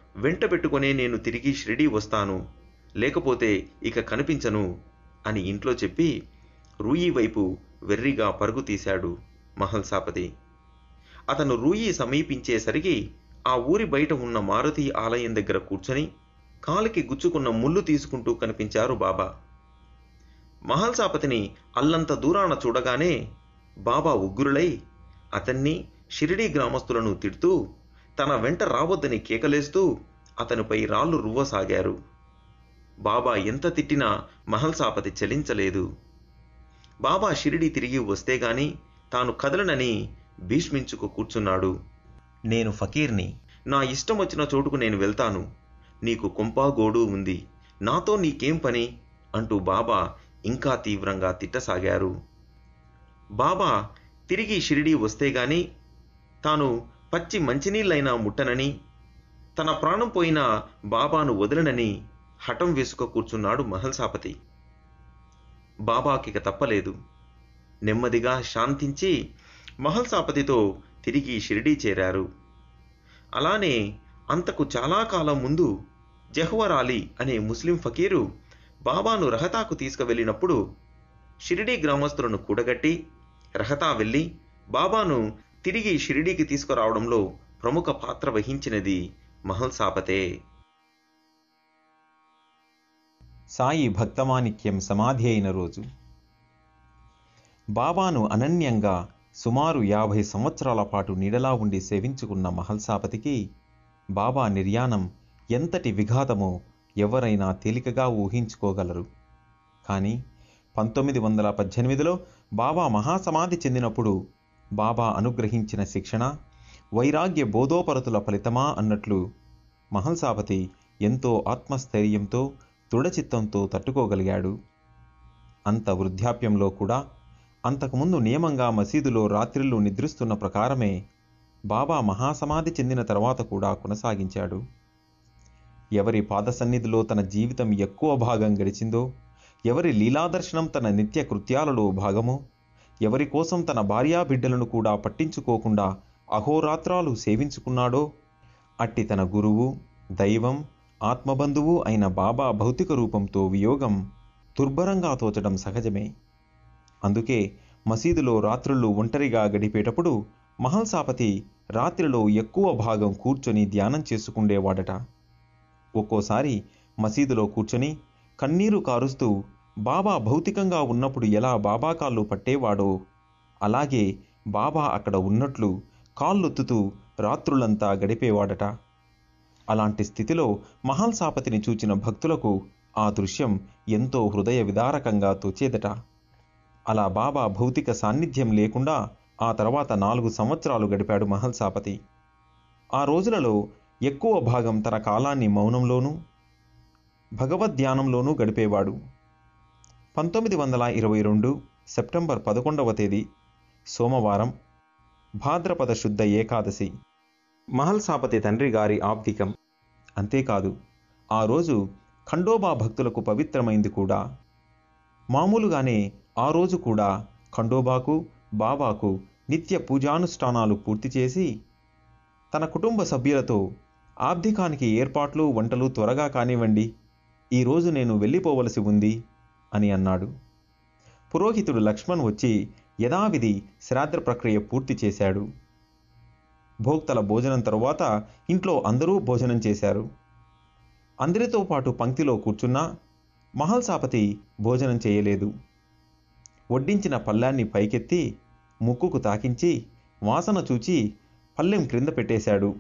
వెంట పెట్టుకునే నేను తిరిగి షిరిడీ వస్తాను, లేకపోతే ఇక కనిపించను అని ఇంట్లో చెప్పి రూయి వైపు వెర్రిగా పరుగు తీశాడు మహల్సాపతి. అతను రూయి సమీపించేసరికి ఆ ఊరి బయట ఉన్న మారుతి ఆలయం దగ్గర కూర్చొని కాలికి గుచ్చుకున్న ముళ్ళు తీసుకుంటూ కనిపించారు బాబా. మహల్సాపతిని అల్లంత దూరాన చూడగానే బాబా ఉగ్రులై అతన్ని, షిరిడీ గ్రామస్తులను తిడుతూ తన వెంట రావద్దని కేకలేస్తూ అతనిపై రాళ్లు రువ్వసాగారు. బాబా ఎంత తిట్టినా మహల్సాపతి చలించలేదు. బాబా షిరిడీ తిరిగి వస్తేగాని తాను కదలనని భీష్మించుకు కూర్చున్నాడు. నేను ఫకీర్ని, నా ఇష్టం వచ్చిన చోటుకు నేను వెళ్తాను, నీకు కొంపా గోడు ఉంది, నాతో నీకేం పని అంటూ బాబా ఇంకా తీవ్రంగా తిట్టసాగారు. బాబా తిరిగి షిరిడీ వస్తేగాని తాను పచ్చి మంచినీళ్ళైనా ముట్టనని, తన ప్రాణం పోయినా బాబాను వదలనని హఠం వేసుక కూర్చున్నాడు మహల్సాపతి. బాబాకిక తప్పలేదు. నెమ్మదిగా శాంతించి మహల్సాపతితో తిరిగి షిరిడీ చేరారు. అలానే అంతకు చాలా కాలం ముందు జహ్వర్ అలీ అనే ముస్లిం ఫకీరు బాబాను రహతాకు తీసుకువెళ్ళినప్పుడు షిరిడీ గ్రామస్తులను కూడగట్టి రహతా వెళ్ళి బాబాను తిరిగి షిరిడీకి తీసుకురావడంలో ప్రముఖ పాత్ర వహించినది మహల్సాపతే. సాయి భక్తమాణిక్యం సమాధి అయిన రోజు. బాబాను అనన్యంగా సుమారు యాభై సంవత్సరాల పాటు నీడలా ఉండి సేవించుకున్న మహల్సాపతికి బాబా నిర్యాణం ఎంతటి విఘాతమో ఎవరైనా తేలికగా ఊహించుకోగలరు. కానీ పంతొమ్మిది వందల పద్దెనిమిదిలో బాబా మహాసమాధి చెందినప్పుడు బాబా అనుగ్రహించిన శిక్షణ, వైరాగ్య బోధోపరతుల ఫలితమా అన్నట్లు మహల్సాపతి ఎంతో ఆత్మస్థైర్యంతో దృఢచిత్తంతో తట్టుకోగలిగాడు. అంత వృద్ధాప్యంలో కూడా అంతకుముందు నియమంగా మసీదులో రాత్రిళ్ళు నిద్రిస్తున్న ప్రకారమే బాబా మహాసమాధి చెందిన తర్వాత కూడా కొనసాగించాడు. ఎవరి పాదసన్నిధిలో తన జీవితం ఎక్కువ భాగం గడిచిందో, ఎవరి లీలాదర్శనం తన నిత్య కృత్యాలలో భాగమో, ఎవరి కోసం తన భార్యాబిడ్డలను కూడా పట్టించుకోకుండా అహోరాత్రాలు సేవించుకున్నాడో, అట్టి తన గురువు, దైవం, ఆత్మబంధువు అయిన బాబా భౌతిక రూపంతో వియోగం దుర్భరంగా తోచడం సహజమే. అందుకే మసీదులో రాత్రుళ్ళు ఒంటరిగా గడిపేటప్పుడు మహల్సాపతి రాత్రిలో ఎక్కువ భాగం కూర్చొని ధ్యానం చేసుకుండేవాడట. ఒక్కోసారి మసీదులో కూర్చొని కన్నీరు కారుస్తూ బాబా భౌతికంగా ఉన్నప్పుడు ఎలా బాబా కాళ్ళు పట్టేవాడో అలాగే బాబా అక్కడ ఉన్నట్లు కాళ్ళొత్తుతూ రాత్రులంతా గడిపేవాడట. అలాంటి స్థితిలో మహల్సాపతిని చూచిన భక్తులకు ఆ దృశ్యం ఎంతో హృదయ విదారకంగా తోచేదట. అలా బాబా భౌతిక సాన్నిధ్యం లేకుండా ఆ తర్వాత నాలుగు సంవత్సరాలు గడిపాడు మహల్సాపతి. ఆ రోజులలో ఎక్కువ భాగం తన కాలాన్ని మౌనంలోనూ భగవద్ధ్యానంలోనూ గడిపేవాడు. పంతొమ్మిది వందల ఇరవై రెండు సెప్టెంబర్ పదకొండవ తేదీ సోమవారం, భాద్రపద శుద్ధ ఏకాదశి, మహల్సాపతి తండ్రి గారి ఆబ్దికం. అంతేకాదు ఆ రోజు ఖండోబా భక్తులకు పవిత్రమైంది కూడా. మామూలుగానే ఆ రోజు కూడా ఖండోబాకు, బాబాకు నిత్య పూజానుష్ఠానాలు పూర్తి చేసి తన కుటుంబ సభ్యులతో ఆబ్దికానికి ఏర్పాట్లు వంటలు త్వరగా కానివ్వండి, ఈరోజు నేను వెళ్ళిపోవలసి ఉంది అని అన్నాడు. పురోహితుడు లక్ష్మణ్ వచ్చి యథావిధి శ్రాద్ధ ప్రక్రియ పూర్తి చేశాడు. భోక్తల భోజనం తరువాత ఇంట్లో అందరూ భోజనం చేశారు. అందరితో పాటు పంక్తిలో కూర్చున్నా మహల్సాపతి భోజనం చేయలేదు. వడ్డించిన పళ్ళాన్ని పైకెత్తి ముక్కుకు తాకించి వాసన చూచి పళ్ళెం క్రింద పెట్టేశాడు.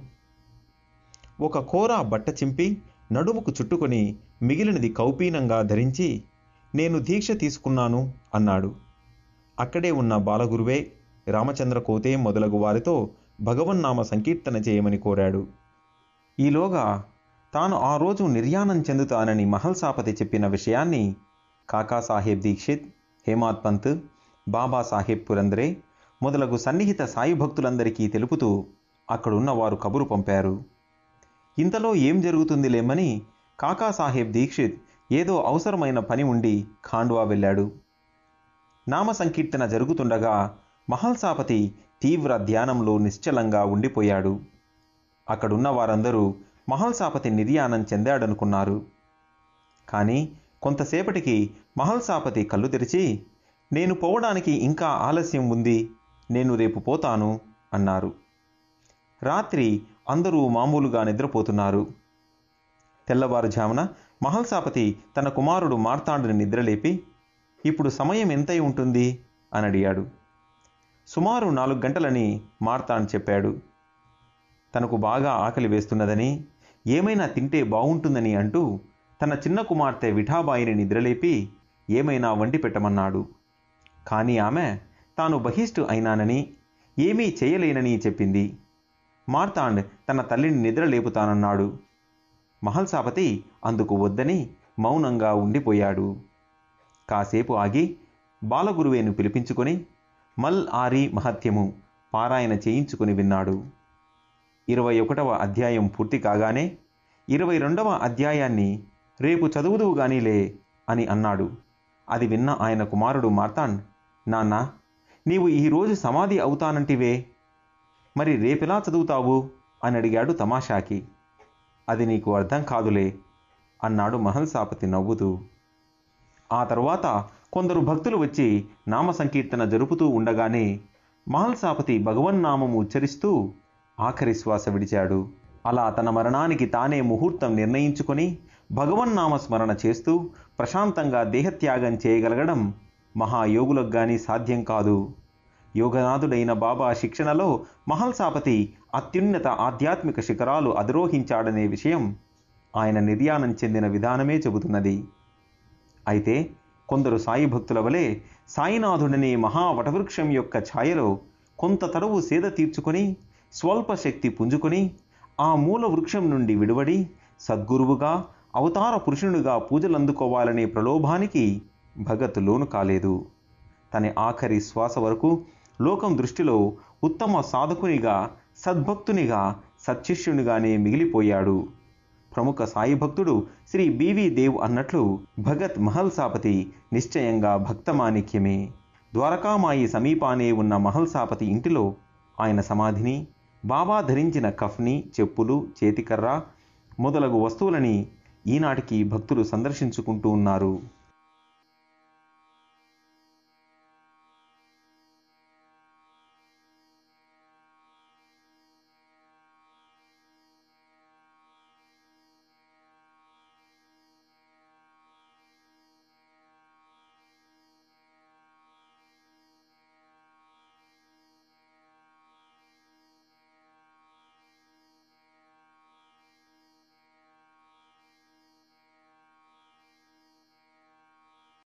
ఒక కోర బట్ట చింపి నడుముకు చుట్టుకొని మిగిలినది కౌపీనంగా ధరించి నేను దీక్ష తీసుకున్నాను అన్నాడు. అక్కడే ఉన్న బాలగురువే రామచంద్ర కోతే మొదలగు వారితో భగవన్నామ సంకీర్తన చేయమని కోరాడు. ఈలోగా తాను ఆ రోజు నిర్యాణం చెందుతానని మహల్సాపతి చెప్పిన విషయాన్ని కాకాసాహెబ్ దీక్షిత్, హేమాద్ పంత్, బాబాసాహెబ్ పురందరే మొదలగు సన్నిహిత సాయి భక్తులందరికీ తెలుపుతూ అక్కడున్న వారు కబురు పంపారు. ఇంతలో ఏం జరుగుతుందిలేమని కాకాసాహెబ్ దీక్షిత్ ఏదో అవసరమైన పని ఉండి ఖాండ్వా వెళ్ళాడు. నామ సంకీర్తన జరుగుతుండగా మహల్సాపతి తీవ్ర ధ్యానంలో నిశ్చలంగా ఉండిపోయాడు. అక్కడున్న వారందరూ మహల్సాపతి నిర్యాణం చెందాడనుకున్నారు. కానీ కొంతసేపటికి మహల్సాపతి కళ్ళు తెరిచి, నేను పోవడానికి ఇంకా ఆలస్యం ఉంది, నేను రేపు పోతాను అన్నారు. రాత్రి అందరూ మామూలుగా నిద్రపోతున్నారు. తెల్లవారుజామున మహల్సాపతి తన కుమారుడు మార్తాండుని నిద్రలేపి, ఇప్పుడు సమయం ఎంతై ఉంటుంది అని అడిగాడు. సుమారు నాలుగు గంటలని మార్తాండ్ చెప్పాడు. తనకు బాగా ఆకలి వేస్తున్నదని, ఏమైనా తింటే బాగుంటుందని అంటూ తన చిన్న కుమార్తె విఠాబాయిని నిద్రలేపి ఏమైనా వండి పెట్టమన్నాడు. కానీ ఆమె తాను బహిష్టు అయినానని, ఏమీ చేయలేనని చెప్పింది. మార్తాండ్ తన తల్లిని నిద్రలేపుతానన్నాడు. మహల్సాపతి అందుకు వద్దని మౌనంగా ఉండిపోయాడు. కాసేపు ఆగి బాలగురువేను పిలిపించుకొని మల్ ఆరి మహత్యము పారాయణ చేయించుకుని విన్నాడు. ఇరవై ఒకటవ అధ్యాయం పూర్తి కాగానే ఇరవై రెండవ అధ్యాయాన్ని రేపు చదువుదువు గానీలే అని అన్నాడు. అది విన్న ఆయన కుమారుడు మార్తాండ్, నాన్న, నీవు ఈరోజు సమాధి అవుతానంటివే, మరి రేపెలా చదువుతావు అని అడిగాడు తమాషాకి. అది నీకు అర్థం కాదులే అన్నాడు మహల్సాపతి నవ్వుతూ. ఆ తరువాత కొందరు భక్తులు వచ్చి నామ సంకీర్తన జరుపుతూ ఉండగానే మహల్సాపతి భగవన్నామము ఉచ్చరిస్తూ ఆఖరి శ్వాస విడిచాడు. అలా తన మరణానికి తానే ముహూర్తం నిర్ణయించుకొని భగవన్నామ స్మరణ చేస్తూ ప్రశాంతంగా దేహత్యాగం చేయగలగడం మహాయోగులకు గాని సాధ్యం కాదు. యోగనాథుడైన బాబా శిక్షణలో మహల్సాపతి అత్యున్నత ఆధ్యాత్మిక శిఖరాలు అధిరోహించాడనే విషయం ఆయన నిర్యాణం చెందిన విధానమే చెబుతున్నది. అయితే కొందరు సాయి భక్తుల వలె సాయినాథుడనే మహావటవృక్షం యొక్క ఛాయలో కొంత తరువు సేద తీర్చుకొని స్వల్ప శక్తి పుంజుకొని ఆ మూల వృక్షం నుండి విడివడి సద్గురువుగా అవతార పురుషునిగా పూజలందుకోవాలనే ప్రలోభానికి భగత్ లోను కాలేదు. తన ఆఖరి శ్వాస వరకు లోకం దృష్టిలో ఉత్తమ సాధకునిగా, సద్భక్తునిగా, సత్శిష్యునిగానే మిగిలిపోయాడు. ప్రముఖ సాయి భక్తుడు శ్రీ బివి దేవ్ అన్నట్లు భగత్ మహల్సాపతి నిశ్చయంగా భక్తమాణిక్యమే. ద్వారకామాయి సమీపానే ఉన్న మహల్సాపతి ఇంటిలో ఆయన సమాధిని, బాబా ధరించిన కఫ్ని, చెప్పులు, చేతికర్ర మొదలగు వస్తువులని ఈనాటికి భక్తులు సందర్శించుకుంటూ ఉన్నారు.